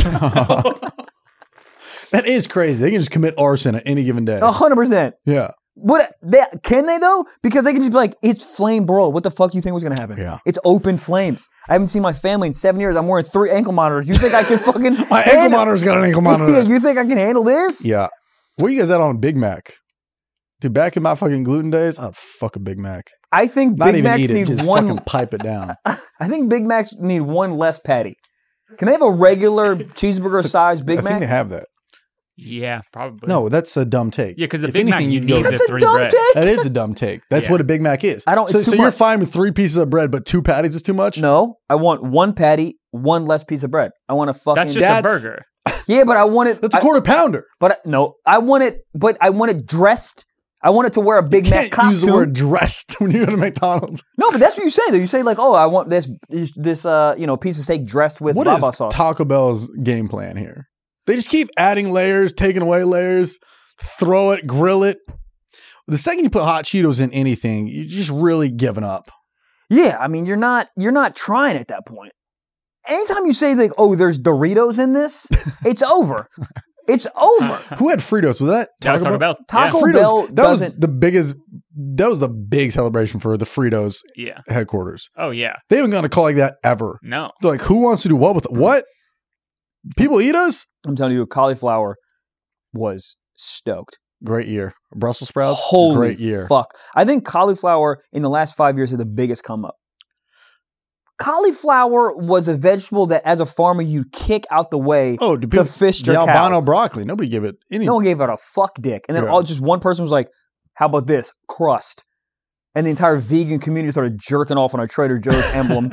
That is crazy. They can just commit arson at any given day. 100%. Yeah. Can they though? Because they can just be like, it's flame broiled. What the fuck do you think was going to happen? Yeah. It's open flames. I haven't seen my family in 7 years. I'm wearing 3 ankle monitors. You think I can fucking My ankle monitor's got an ankle monitor. Yeah, you think I can handle this? Yeah. Where you guys at on Big Mac? Dude, back in my fucking gluten days, I'd fuck a Big Mac. I think Not Big even Macs eat it, need just one. fucking pipe it down. I think Big Macs need one less patty. Can they have a regular cheeseburger size Big Mac? I think they have that. Yeah, probably. No, that's a dumb take. Yeah, because the If Big Mac anything, you you'd need go- the That's a 3 dumb bread. take. That is a dumb take. That's what a Big Mac is. It's too you're much. fine with 3 pieces of bread, but 2 patties is too much? No, I want one patty, one less piece of bread. I want a fucking. That's just a burger. Yeah, but I want it. That's a quarter pounder. But no, I want it. But I want it dressed. I want it to wear a Big Mac costume. Use the word dressed when you go to McDonald's. No, but that's what you say though. You say like, oh, I want this piece of steak dressed with What Baba is sauce. Taco Bell's game plan here? They just keep adding layers, taking away layers, throw it, grill it. The second you put hot Cheetos in anything, you're just really giving up. Yeah, I mean, you're not trying at that point. Anytime you say like, oh, there's Doritos in this, it's over. It's over. Who had Fritos? Was that Taco Bell? Taco Fritos, Bell that was doesn't. the biggest. That was a big celebration for the Fritos headquarters. Oh, yeah. They haven't gone to call like that ever. No. They're like, who wants to do what with it? What? People eat us? I'm telling you, cauliflower was stoked. Great year. Brussels sprouts? Holy great year. fuck. I think cauliflower in the last 5 years had the biggest come up. Cauliflower was a vegetable that as a farmer you'd kick out the way to fish your the cow. albino broccoli. Nobody gave it any. No one gave it a fuck dick. And then just one person was like, how about this? Crust. And the entire vegan community started jerking off on our Trader Joe's emblem.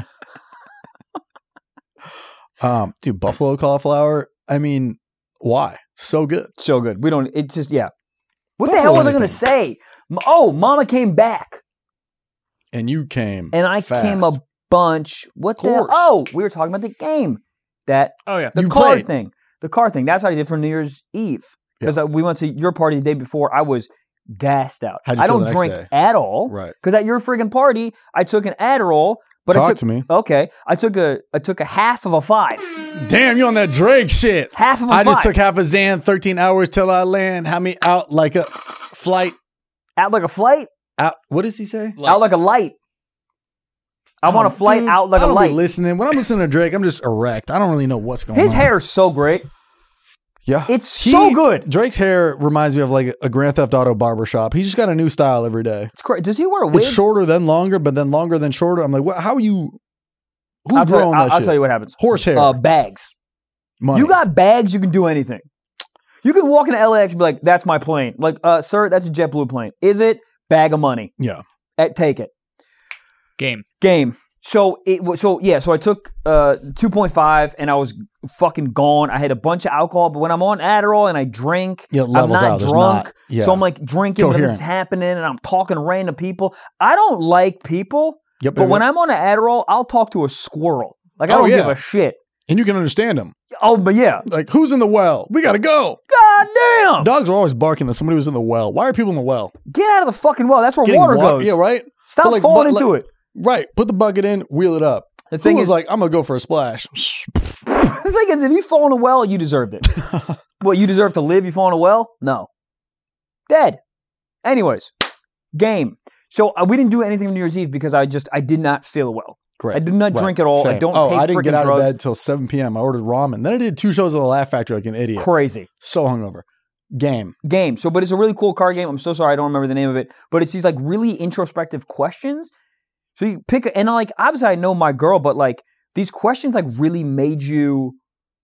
Dude, buffalo cauliflower. I mean, why? So good. So good. It's just, yeah. What the hell was I going to say? Oh, Mama came back. And you came. And I fast. came a bunch. What the hell? Oh, we were talking about the game. The card thing. The card thing. That's how I did for New Year's Eve. Because we went to your party the day before. I was gassed out. How'd you I feel don't the next drink day? at all. Right. Because at your friggin' party, I took an Adderall. But Talk to me. Okay. I took a half of a 5. Damn, you on that Drake shit. Half of a 5. I just took half a Xan, 13 hours till I land. Had me out like a flight. Out like a flight? Out. What does he say? Out like a light. I want a flight out like a light. I don't be listening. When I'm listening to Drake, I'm just erect. I don't really know what's going on. His hair is so great. Yeah. It's so good. Drake's hair reminds me of like a Grand Theft Auto barbershop. He's just got a new style every day. It's great. Does he wear a wig? It's shorter than longer, but then longer than shorter. I'm like, what? How are you? Who's growing that shit? I'll tell you what happens. Horsehair. Bags. Money. You got bags, you can do anything. You can walk into LAX and be like, that's my plane. Like, sir, that's a JetBlue plane. Is it? Bag of money. Yeah. Take it. Game. So I took 2.5 and I was fucking gone. I had a bunch of alcohol, but when I'm on Adderall and I drink, I'm not drunk. So I'm like drinking, but nothing's happening, and I'm talking to random people. I don't like people, but when I'm on an Adderall, I'll talk to a squirrel. Like, I don't give a shit. And you can understand them. Oh, but yeah. Like, who's in the well? We got to go. God damn. Dogs are always barking that somebody was in the well. Why are people in the well? Get out of the fucking well. That's where water goes. Yeah, right? Stop falling into it. Right. Put the bucket in, wheel it up. The thing is like, I'm going to go for a splash. The thing is, if you fall in a well, you deserved it. What, you deserve to live? You fall in a well? No. Dead. Anyways, game. So we didn't do anything on New Year's Eve because I did not feel well. Great. I did not drink at all. Same. I don't take I didn't get out drugs. of bed till 7 p.m. I ordered ramen. Then I did 2 shows at the Laugh Factory like an idiot. Crazy. So hungover. Game. So, but it's a really cool card game. I'm so sorry I don't remember the name of it. But it's these like really introspective questions. So you pick, and like, obviously I know my girl, but like these questions like really made you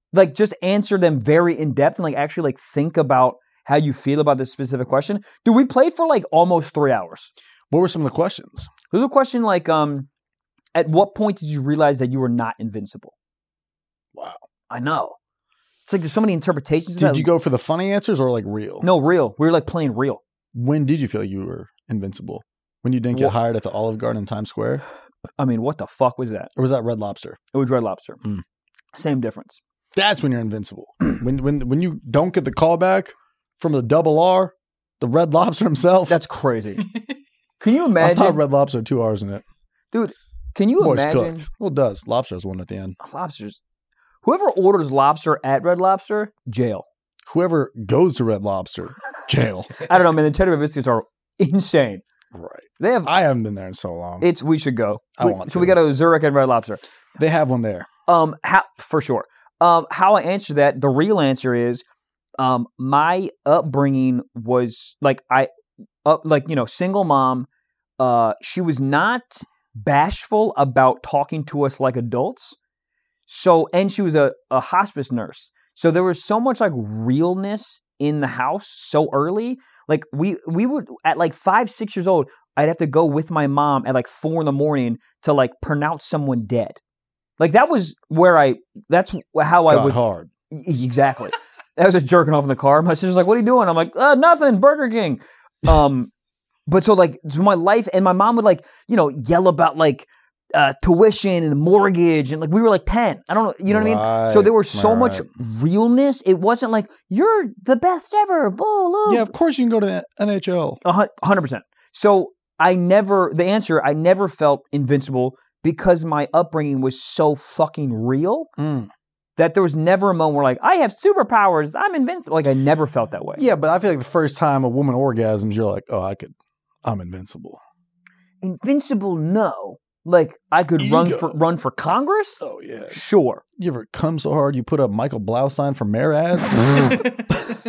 like just answer them very in depth and like actually like think about how you feel about this specific question. Dude, we played for like almost 3 hours. What were some of the questions? There's a question like, at what point did you realize that you were not invincible? Wow. I know. It's like there's so many interpretations of Did that. you go for the funny answers or like real? No, real. We were like playing real. When did you feel you were invincible? When you didn't get hired at the Olive Garden in Times Square? I mean, what the fuck was that? Or was that Red Lobster? It was Red Lobster. Same difference. That's when you're invincible. when you don't get the call back from the double R, the Red Lobster himself. That's crazy. Can you imagine? I thought Red Lobster had 2 R's in it. Dude, can you imagine? Cooked. Well, it does. Lobster has one at the end. Lobsters. Whoever orders lobster at Red Lobster, jail. Whoever goes to Red Lobster, jail. I don't know, man. The cheddar biscuits are insane. Right. I haven't been there in so long. We should go. We got to Zurich and Red Lobster. They have one there. For sure. How I answer that, the real answer is, my upbringing was like single mom. She was not bashful about talking to us like adults. So, and she was a hospice nurse. So there was so much like realness in the house so early. Like we would at like 5-6 years old, I'd have to go with my mom at like 4 a.m. to like pronounce someone dead. Like that was that's how I was hard. Exactly. I was just jerking off in the car. My sister's like, "What are you doing?" I'm like, "Nothing, Burger King." But so my life, and my mom would like, yell about like tuition and mortgage, and like we were like 10. I don't know, you know what I mean? So there was so much realness. It wasn't like you're the best ever. Yeah, of course you can go to the NHL. 100%. So I never felt invincible because my upbringing was so fucking real. That there was never a moment where like, I have superpowers, I'm invincible. Like I never felt that way. Yeah, but I feel like the first time a woman orgasms, you're like, oh, I'm invincible. Invincible, no. Like I could run for Congress? Oh yeah. Sure. You ever come so hard you put up Michael Blaustein for mayor ads?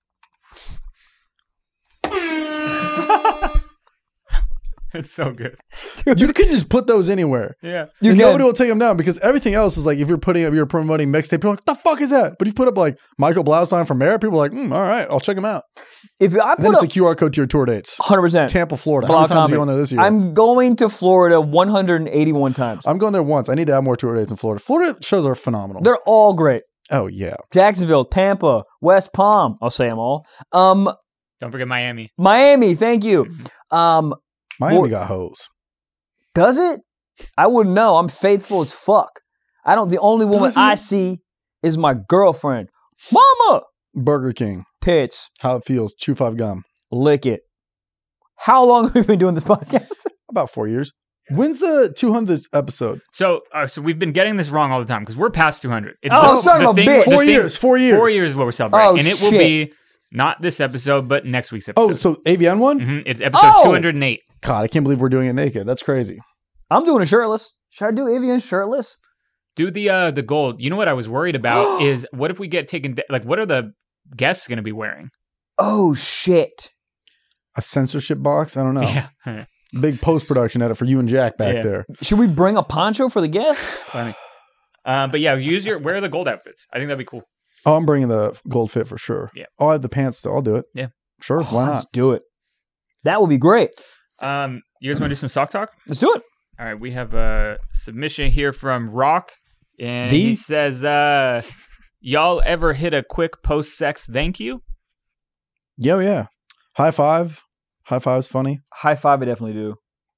It's so good. You can just put those anywhere. Yeah. Nobody will take them down because everything else is like, if you're promoting mixtape, people are like, the fuck is that? But if you put up like Michael Blaustein for mayor, people are like, all right, I'll check him out. If I put then it's a QR code to your tour dates. 100%. Tampa, Florida. How many times are you on there this year? I'm going to Florida 181 times. I'm going there once. I need to have more tour dates in Florida. Florida shows are phenomenal. They're all great. Oh, yeah. Jacksonville, Tampa, West Palm. I'll say them all. Don't forget Miami. Miami, thank you. Miami got hoes. Does it? I wouldn't know. I'm faithful as fuck. The only woman I see is my girlfriend. Mama! Burger King. Pitch. How it feels. Chew 5 gum. Lick it. How long have we been doing this podcast? About 4 years. When's the 200th episode? So we've been getting this wrong all the time because we're past 200. Son of a bitch. 4 years. 4 years. 4 years is what we're celebrating. And it will shit. be not this episode, but next week's episode. Oh, so AVN one? Mm-hmm. It's episode 208. God, I can't believe we're doing it naked. That's crazy. I'm doing it shirtless. Should I do AVN shirtless? Do the gold. You know what I was worried about is what if we get taken, like what are the guests going to be wearing? Oh, shit. A censorship box? I don't know. Yeah. Big post-production edit for you and Jack back there. Should we bring a poncho for the guests? Funny. But yeah, wear the gold outfits. I think that'd be cool. Oh, I'm bringing the gold fit for sure. Yeah. Oh, I have the pants still. I'll do it. Yeah. Sure. Why not? Let's do it. That would be great. You guys want to do some sock talk? Let's do it. All right. We have a submission here from Rock. And he says, y'all ever hit a quick post-sex thank you? Yeah. High five. High five's funny. High five, I definitely do.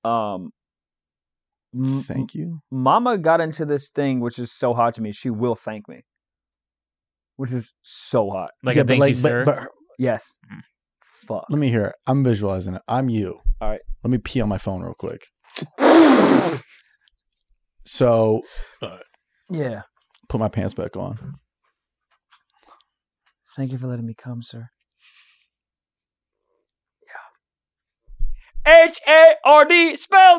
Thank you. Mama got into this thing, which is so hot to me. She will thank me. Which is so hot. Like a thank you, sir? Yes. Fuck. Let me hear it. I'm visualizing it. I'm you. All right. Let me pee on my phone real quick. So, yeah. Put my pants back on. Thank you for letting me come, sir. Yeah. HARD spells.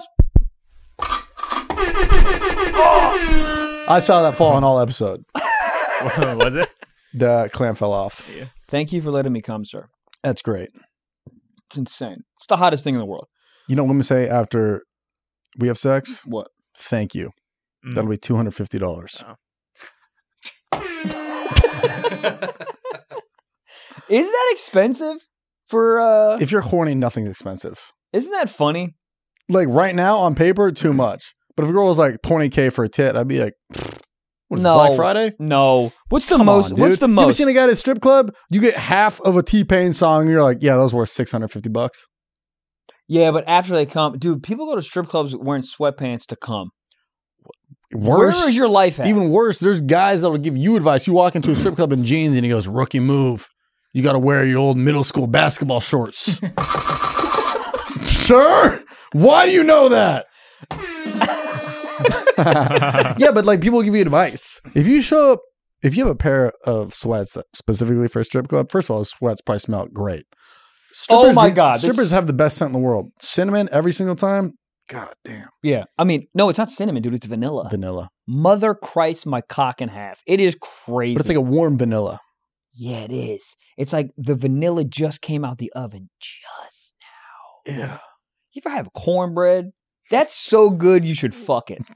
I saw that fall on all episode. Was it? The clamp fell off. Yeah. Thank you for letting me come, sir. That's great. It's insane. It's the hottest thing in the world. You know what I'm going to say after we have sex? What? Thank you. That'll be $250. Oh. Is that expensive for If you're horny, nothing's expensive. Isn't that funny? Like right now on paper, too much. But if a girl was like $20K for a tit, I'd be like, what is it, Black Friday? No. What's the Come most? on, What's the You ever most? seen a guy at a strip club? You get half of a T-Pain song, and you're like, yeah, that was worth $650. Yeah, but after they come, dude, people go to strip clubs wearing sweatpants to come. Worse. Where is your life at? Even worse, there's guys that'll give you advice. You walk into a strip club in jeans, and he goes, rookie move. You got to wear your old middle school basketball shorts. Sir, why do you know that? Yeah, but like people give you advice. If you show up, if you have a pair of sweats specifically for a strip club, first of all, the sweats probably smell great. Oh my God. Strippers have the best scent in the world. Cinnamon every single time. God damn. Yeah. I mean, no, it's not cinnamon, dude. It's vanilla. Vanilla. Mother Christ, my cock in half. It is crazy. But it's like a warm vanilla. Yeah, it is. It's like the vanilla just came out the oven just now. Yeah. You ever have cornbread? That's so good you should fuck it.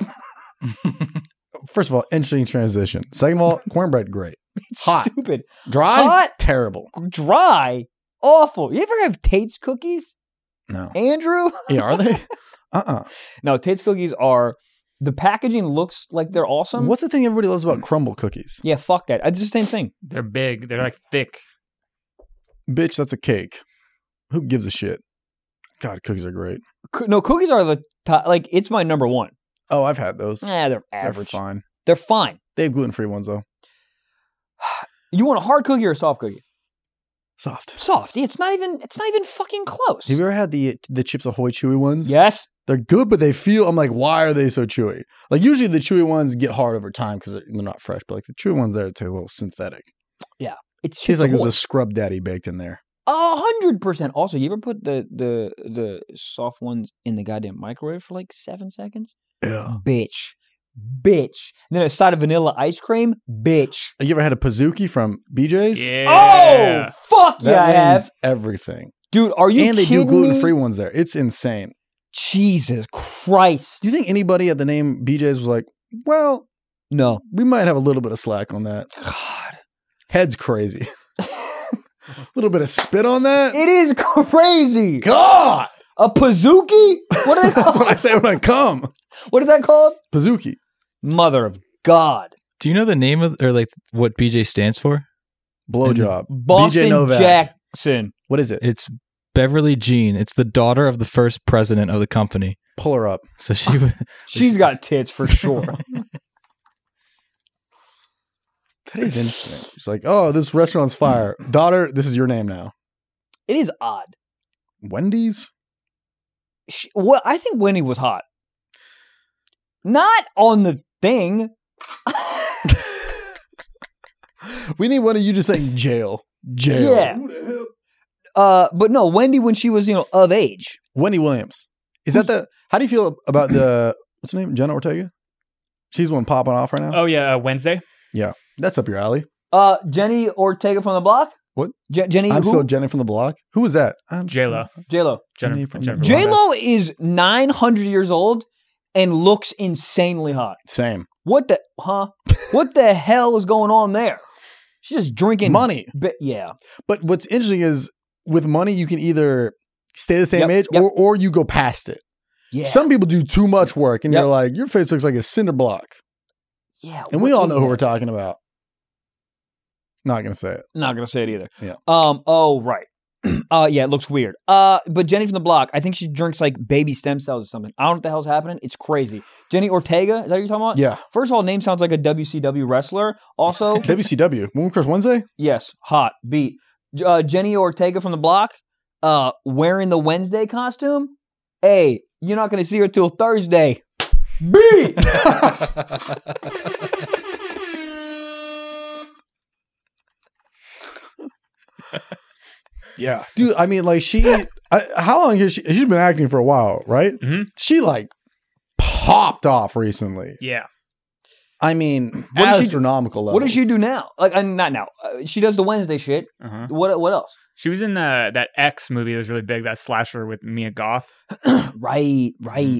First of all, interesting transition. Second of all, cornbread, great. It's Hot. stupid. Dry? Hot. Terrible. Dry. Awful. You ever have Tate's cookies? No. Andrew? Yeah, are they? No, Tate's cookies are, the packaging looks like they're awesome. What's the thing everybody loves about crumble cookies? Yeah, fuck that. It's the same thing. They're big. They're like thick. Bitch, that's a cake. Who gives a shit? God, cookies are great. No, cookies are the top, like, it's my number one. Oh, I've had those. They're average. They're fine. They're fine. They have gluten-free ones, though. You want a hard cookie or a soft cookie? Soft. Soft. Yeah, it's not even fucking close. Have you ever had the Chips Ahoy chewy ones? Yes. They're good, but they feel, I'm like, why are they so chewy? Like, usually the chewy ones get hard over time because they're not fresh, but like the chewy ones there, it's a little synthetic. Yeah. It tastes like there's a scrub daddy baked in there. 100%. Also, you ever put the soft ones in the goddamn microwave for like 7 seconds? Yeah. Bitch. And then a side of vanilla ice cream? Bitch. You ever had a Pizookie from BJ's? Yeah. Oh, fuck yeah, I That wins have. everything. Dude, are you And they do kidding gluten-free me? ones there. It's insane. Jesus Christ. Do you think anybody at the name BJ's was like, well, No. we might have a little bit of slack on that? God. Head's crazy. A little bit of spit on that? It is crazy. God! A Pizookie? What are they That's called? what I say when I come. What is that called? Pizookie. Mother of God. Do you know the name of, or like what BJ stands for? Blowjob. Boston BJ Novak. Jackson. What is it? It's Beverly Jean. It's the daughter of the first president of the company. Pull her up. So she would. She's got tits for sure. That is interesting. She's like, oh, this restaurant's fire. Daughter, this is your name now. It is odd. Wendy's? Well, I think Wendy was hot. Not on the thing. We need one of you just saying jail. Jail. Yeah. But no, Wendy when she was, of age. Wendy Williams. Is that the, how do you feel about the, what's her name? Jenna Ortega? She's the one popping off right now? Oh, yeah. Wednesday. Yeah. That's up your alley. Jenny Ortega from the block? What? Jenny I'm who? still Jenny from the block. Who is that? J-Lo. J-Lo. Jenny from Jennifer J-Lo is 900 years old and looks insanely hot. Same. What the hell is going on there? She's just drinking money. Yeah. But what's interesting is with money, you can either stay the same age or you go past it. Yeah. Some people do too much work and you're like, your face looks like a cinder block. Yeah. And we all know who we're talking about. Not going to say it. Not going to say it either. Yeah. Oh, right. Yeah, it looks weird. But Jenny from the block, I think she drinks like baby stem cells or something. I don't know what the hell's happening. It's crazy. Jenny Ortega, is that what you're talking about? Yeah. First of all, name sounds like a WCW wrestler. Also, WCW, Woman Crush Wednesday? Yes, hot, beat. Jenny Ortega from the block, wearing the Wednesday costume. Hey, you're not going to see her till Thursday. Beat! Yeah. Dude, I mean, like how long has she's been acting for a while, right? Mm-hmm. She like popped off recently. Yeah. I mean, What does she do? astronomical level. What does she do now? Like, not now. She does the Wednesday shit. Uh-huh. What else? She was in that X movie that was really big, that slasher with Mia Goth. Right. I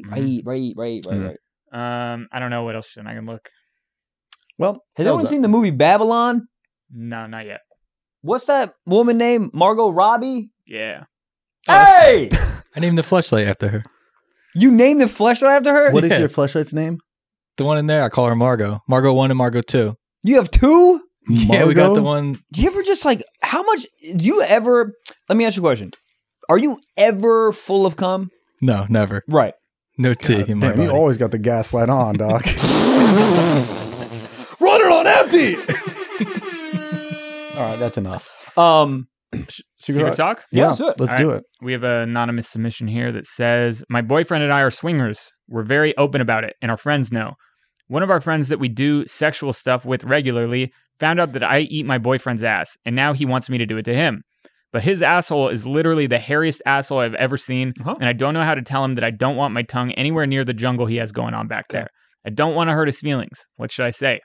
don't know what else she's in. I can look. Well, has anyone seen the movie Babylon? No, not yet. What's that woman name? Margot Robbie? Yeah. Hey! I named the fleshlight after her. You named the fleshlight after her? What is your fleshlight's name? The one in there, I call her Margot. Margot 1 and Margot 2. You have 2? Yeah, we got the one. Do you ever just like, how much, do you ever, let me ask you a question. Are you ever full of cum? No, never. Right. No tea in my body. You always got the gaslight on, dog. Run it on empty. All right, that's enough. Secret talk? Yeah, let's do it. Let's do it. We have an anonymous submission here that says, my boyfriend and I are swingers. We're very open about it, and our friends know. One of our friends that we do sexual stuff with regularly found out that I eat my boyfriend's ass, and now he wants me to do it to him. But his asshole is literally the hairiest asshole I've ever seen, and I don't know how to tell him that I don't want my tongue anywhere near the jungle he has going on back there. I don't want to hurt his feelings. What should I say?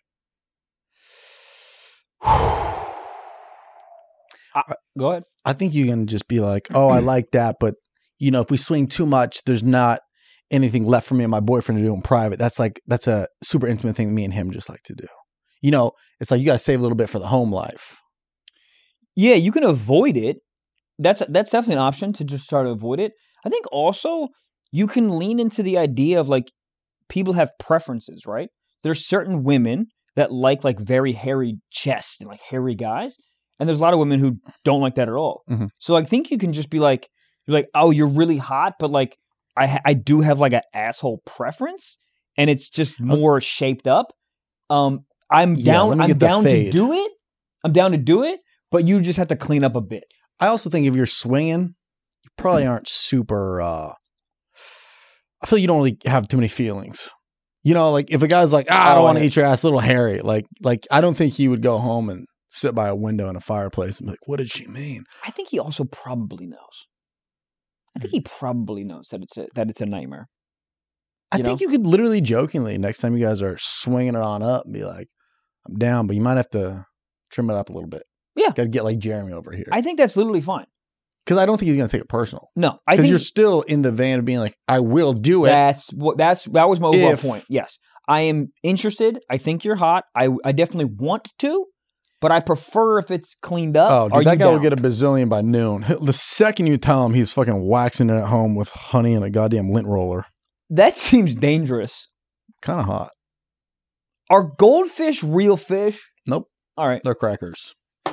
Go ahead. I think you can just be like, oh, I like that, but if we swing too much, there's not anything left for me and my boyfriend to do in private. That's a super intimate thing that me and him just like to do. It's like you got to save a little bit for the home life. Yeah, you can avoid it. That's definitely an option to just try to avoid it. I think also you can lean into the idea of like people have preferences, right? There's certain women that like very hairy chests and like hairy guys. And there's a lot of women who don't like that at all. Mm-hmm. So I think you can just be like, oh, you're really hot, but like I do have like an asshole preference, and it's just more shaped up. I'm down to do it. I'm down to do it, but you just have to clean up a bit. I also think if you're swinging, you probably aren't super. I feel you don't really have too many feelings. Like if a guy's like, I don't want to eat your ass, a little hairy. Like I don't think he would go home and sit by a window in a fireplace and be like, what did she mean? I think he also probably knows. I think he probably knows that it's a nightmare. I think you could literally jokingly, next time you guys are swinging it on up, and be like, I'm down, but you might have to trim it up a little bit. Yeah. Got to get like Jeremy over here. I think that's literally fine. Because I don't think he's going to take it personal. No. Because you're still in the vein of being like, I will do it. That was my overall point. Yes. I am interested. I think you're hot. I definitely want to. But I prefer if it's cleaned up. Oh, dude, that guy will get a bazillion by noon. The second you tell him he's fucking waxing it at home with honey and a goddamn lint roller. That seems dangerous. Kind of hot. Are goldfish real fish? Nope. All right. They're crackers.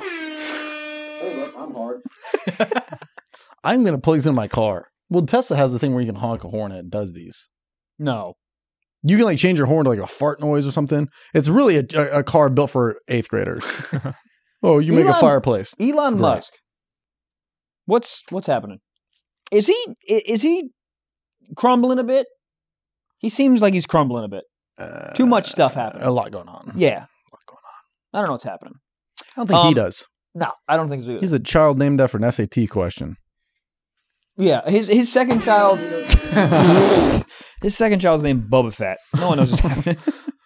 Hey, look, I'm hard. I'm going to plug these in my car. Well, Tesla has the thing where you can honk a horn and it does these. No. You can like change your horn to like a fart noise or something. It's really a car built for 8th graders. Oh, you make a fireplace. Elon Musk. What's happening? Is he crumbling a bit? He seems like he's crumbling a bit. Too much stuff happening. A lot going on. Yeah. A lot going on. I don't know what's happening. I don't think he does. No, I don't think so either. He's a child named after an SAT question. Yeah, his second child. His second child's named Boba Fett. No one knows what's happening.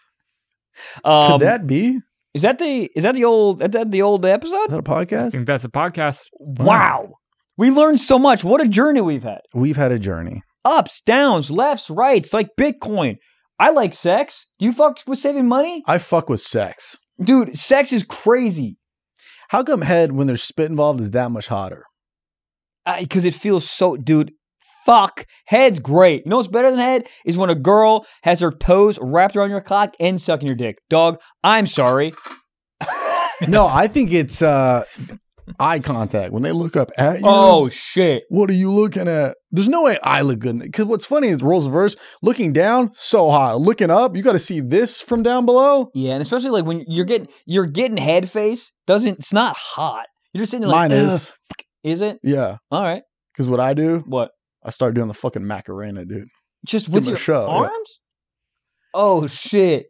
Could that be? Is that the old episode? Is that a podcast? I think that's a podcast. Wow. We learned so much. What a journey we've had. We've had a journey. Ups, downs, lefts, rights, like Bitcoin. I like sex. Do you fuck with saving money? I fuck with sex. Dude, sex is crazy. How come head, when there's spit involved, is that much hotter? Because it feels so, dude. Fuck. Head's great. You know what's better than head? Is when a girl has her toes wrapped around your cock and sucking your dick. Dog, I'm sorry. No, I think it's eye contact. When they look up at you. Oh, shit. What are you looking at? There's no way I look good. Because what's funny is roles reverse. Looking down, so hot. Looking up, you got to see this from down below. Yeah, and especially like when you're getting head face, it's not hot. You're just sitting there like, mine is. Is it? Yeah. All right. Because what I do. What? I start doing the fucking Macarena, dude. Just with your show, arms? Yeah. Oh, shit.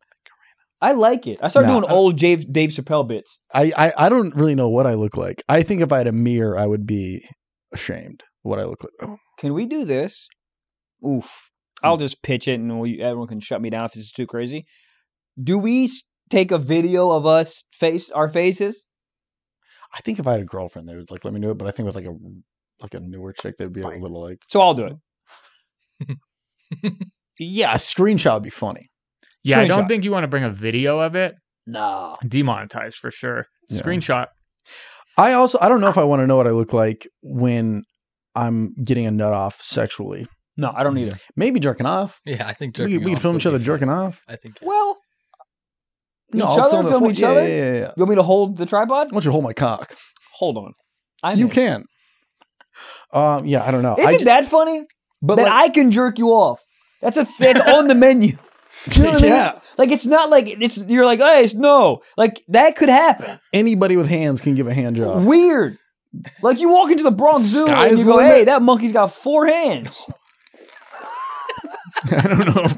I like it. I started doing old Dave Chappelle bits. I don't really know what I look like. I think if I had a mirror, I would be ashamed of what I look like. Oh. Can we do this? Oof. I'll just pitch it and everyone can shut me down if this is too crazy. Do we take a video of us our faces? I think if I had a girlfriend, they would like let me do it. But I think with like a newer chick, they'd be a little like. So I'll do it. Yeah, a screenshot would be funny. Yeah, I don't think you want to bring a video of it. Nah. Demonetized for sure. Yeah. Screenshot. I don't know if I want to know what I look like when I'm getting a nut off sexually. No, I don't either. Maybe jerking off. Yeah, I think We could film each other jerking off. I think. Well, No, each I'll other? film it Film for each yeah, other? yeah. You want me to hold the tripod? I want you to hold my cock. Hold on. You can. Yeah, I don't know. Isn't that funny? But that I can jerk you off. That's on the menu. You know what I mean? Like it's not like you're like, hey, no. Like that could happen. Anybody with hands can give a hand job. Weird. Like you walk into the Bronx Zoo Sky's and you go, limit. hey, that monkey's got 4 hands. I don't know.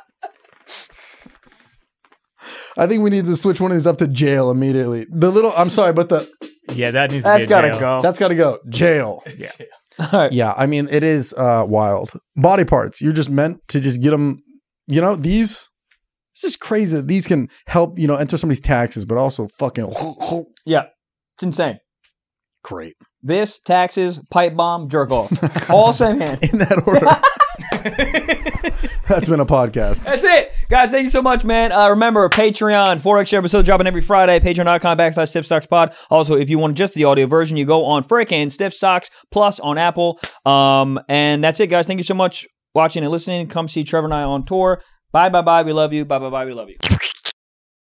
I think we need to switch one of these up to jail immediately. I'm sorry, but Yeah, that needs That's to be a gotta jail. go. that's got to go. Jail. Yeah. All right. Yeah, I mean, it is wild. Body parts. You're just meant to just get them, it's just crazy that these can help, enter somebody's taxes, but also fucking Yeah. It's insane. great. This, taxes, pipe bomb, jerk off. All same hand. In that order. That's been a podcast. That's it. Guys, thank you so much, man. Remember, Patreon, 4 extra episodes dropping every Friday. Patreon.com/StiffSocksPod. Also, if you want just the audio version, you go on frickin' Stiff Socks Plus on Apple. And that's it, guys. Thank you so much watching and listening. Come see Trevor and I on tour. Bye, bye, bye. We love you. Bye, bye, bye. We love you.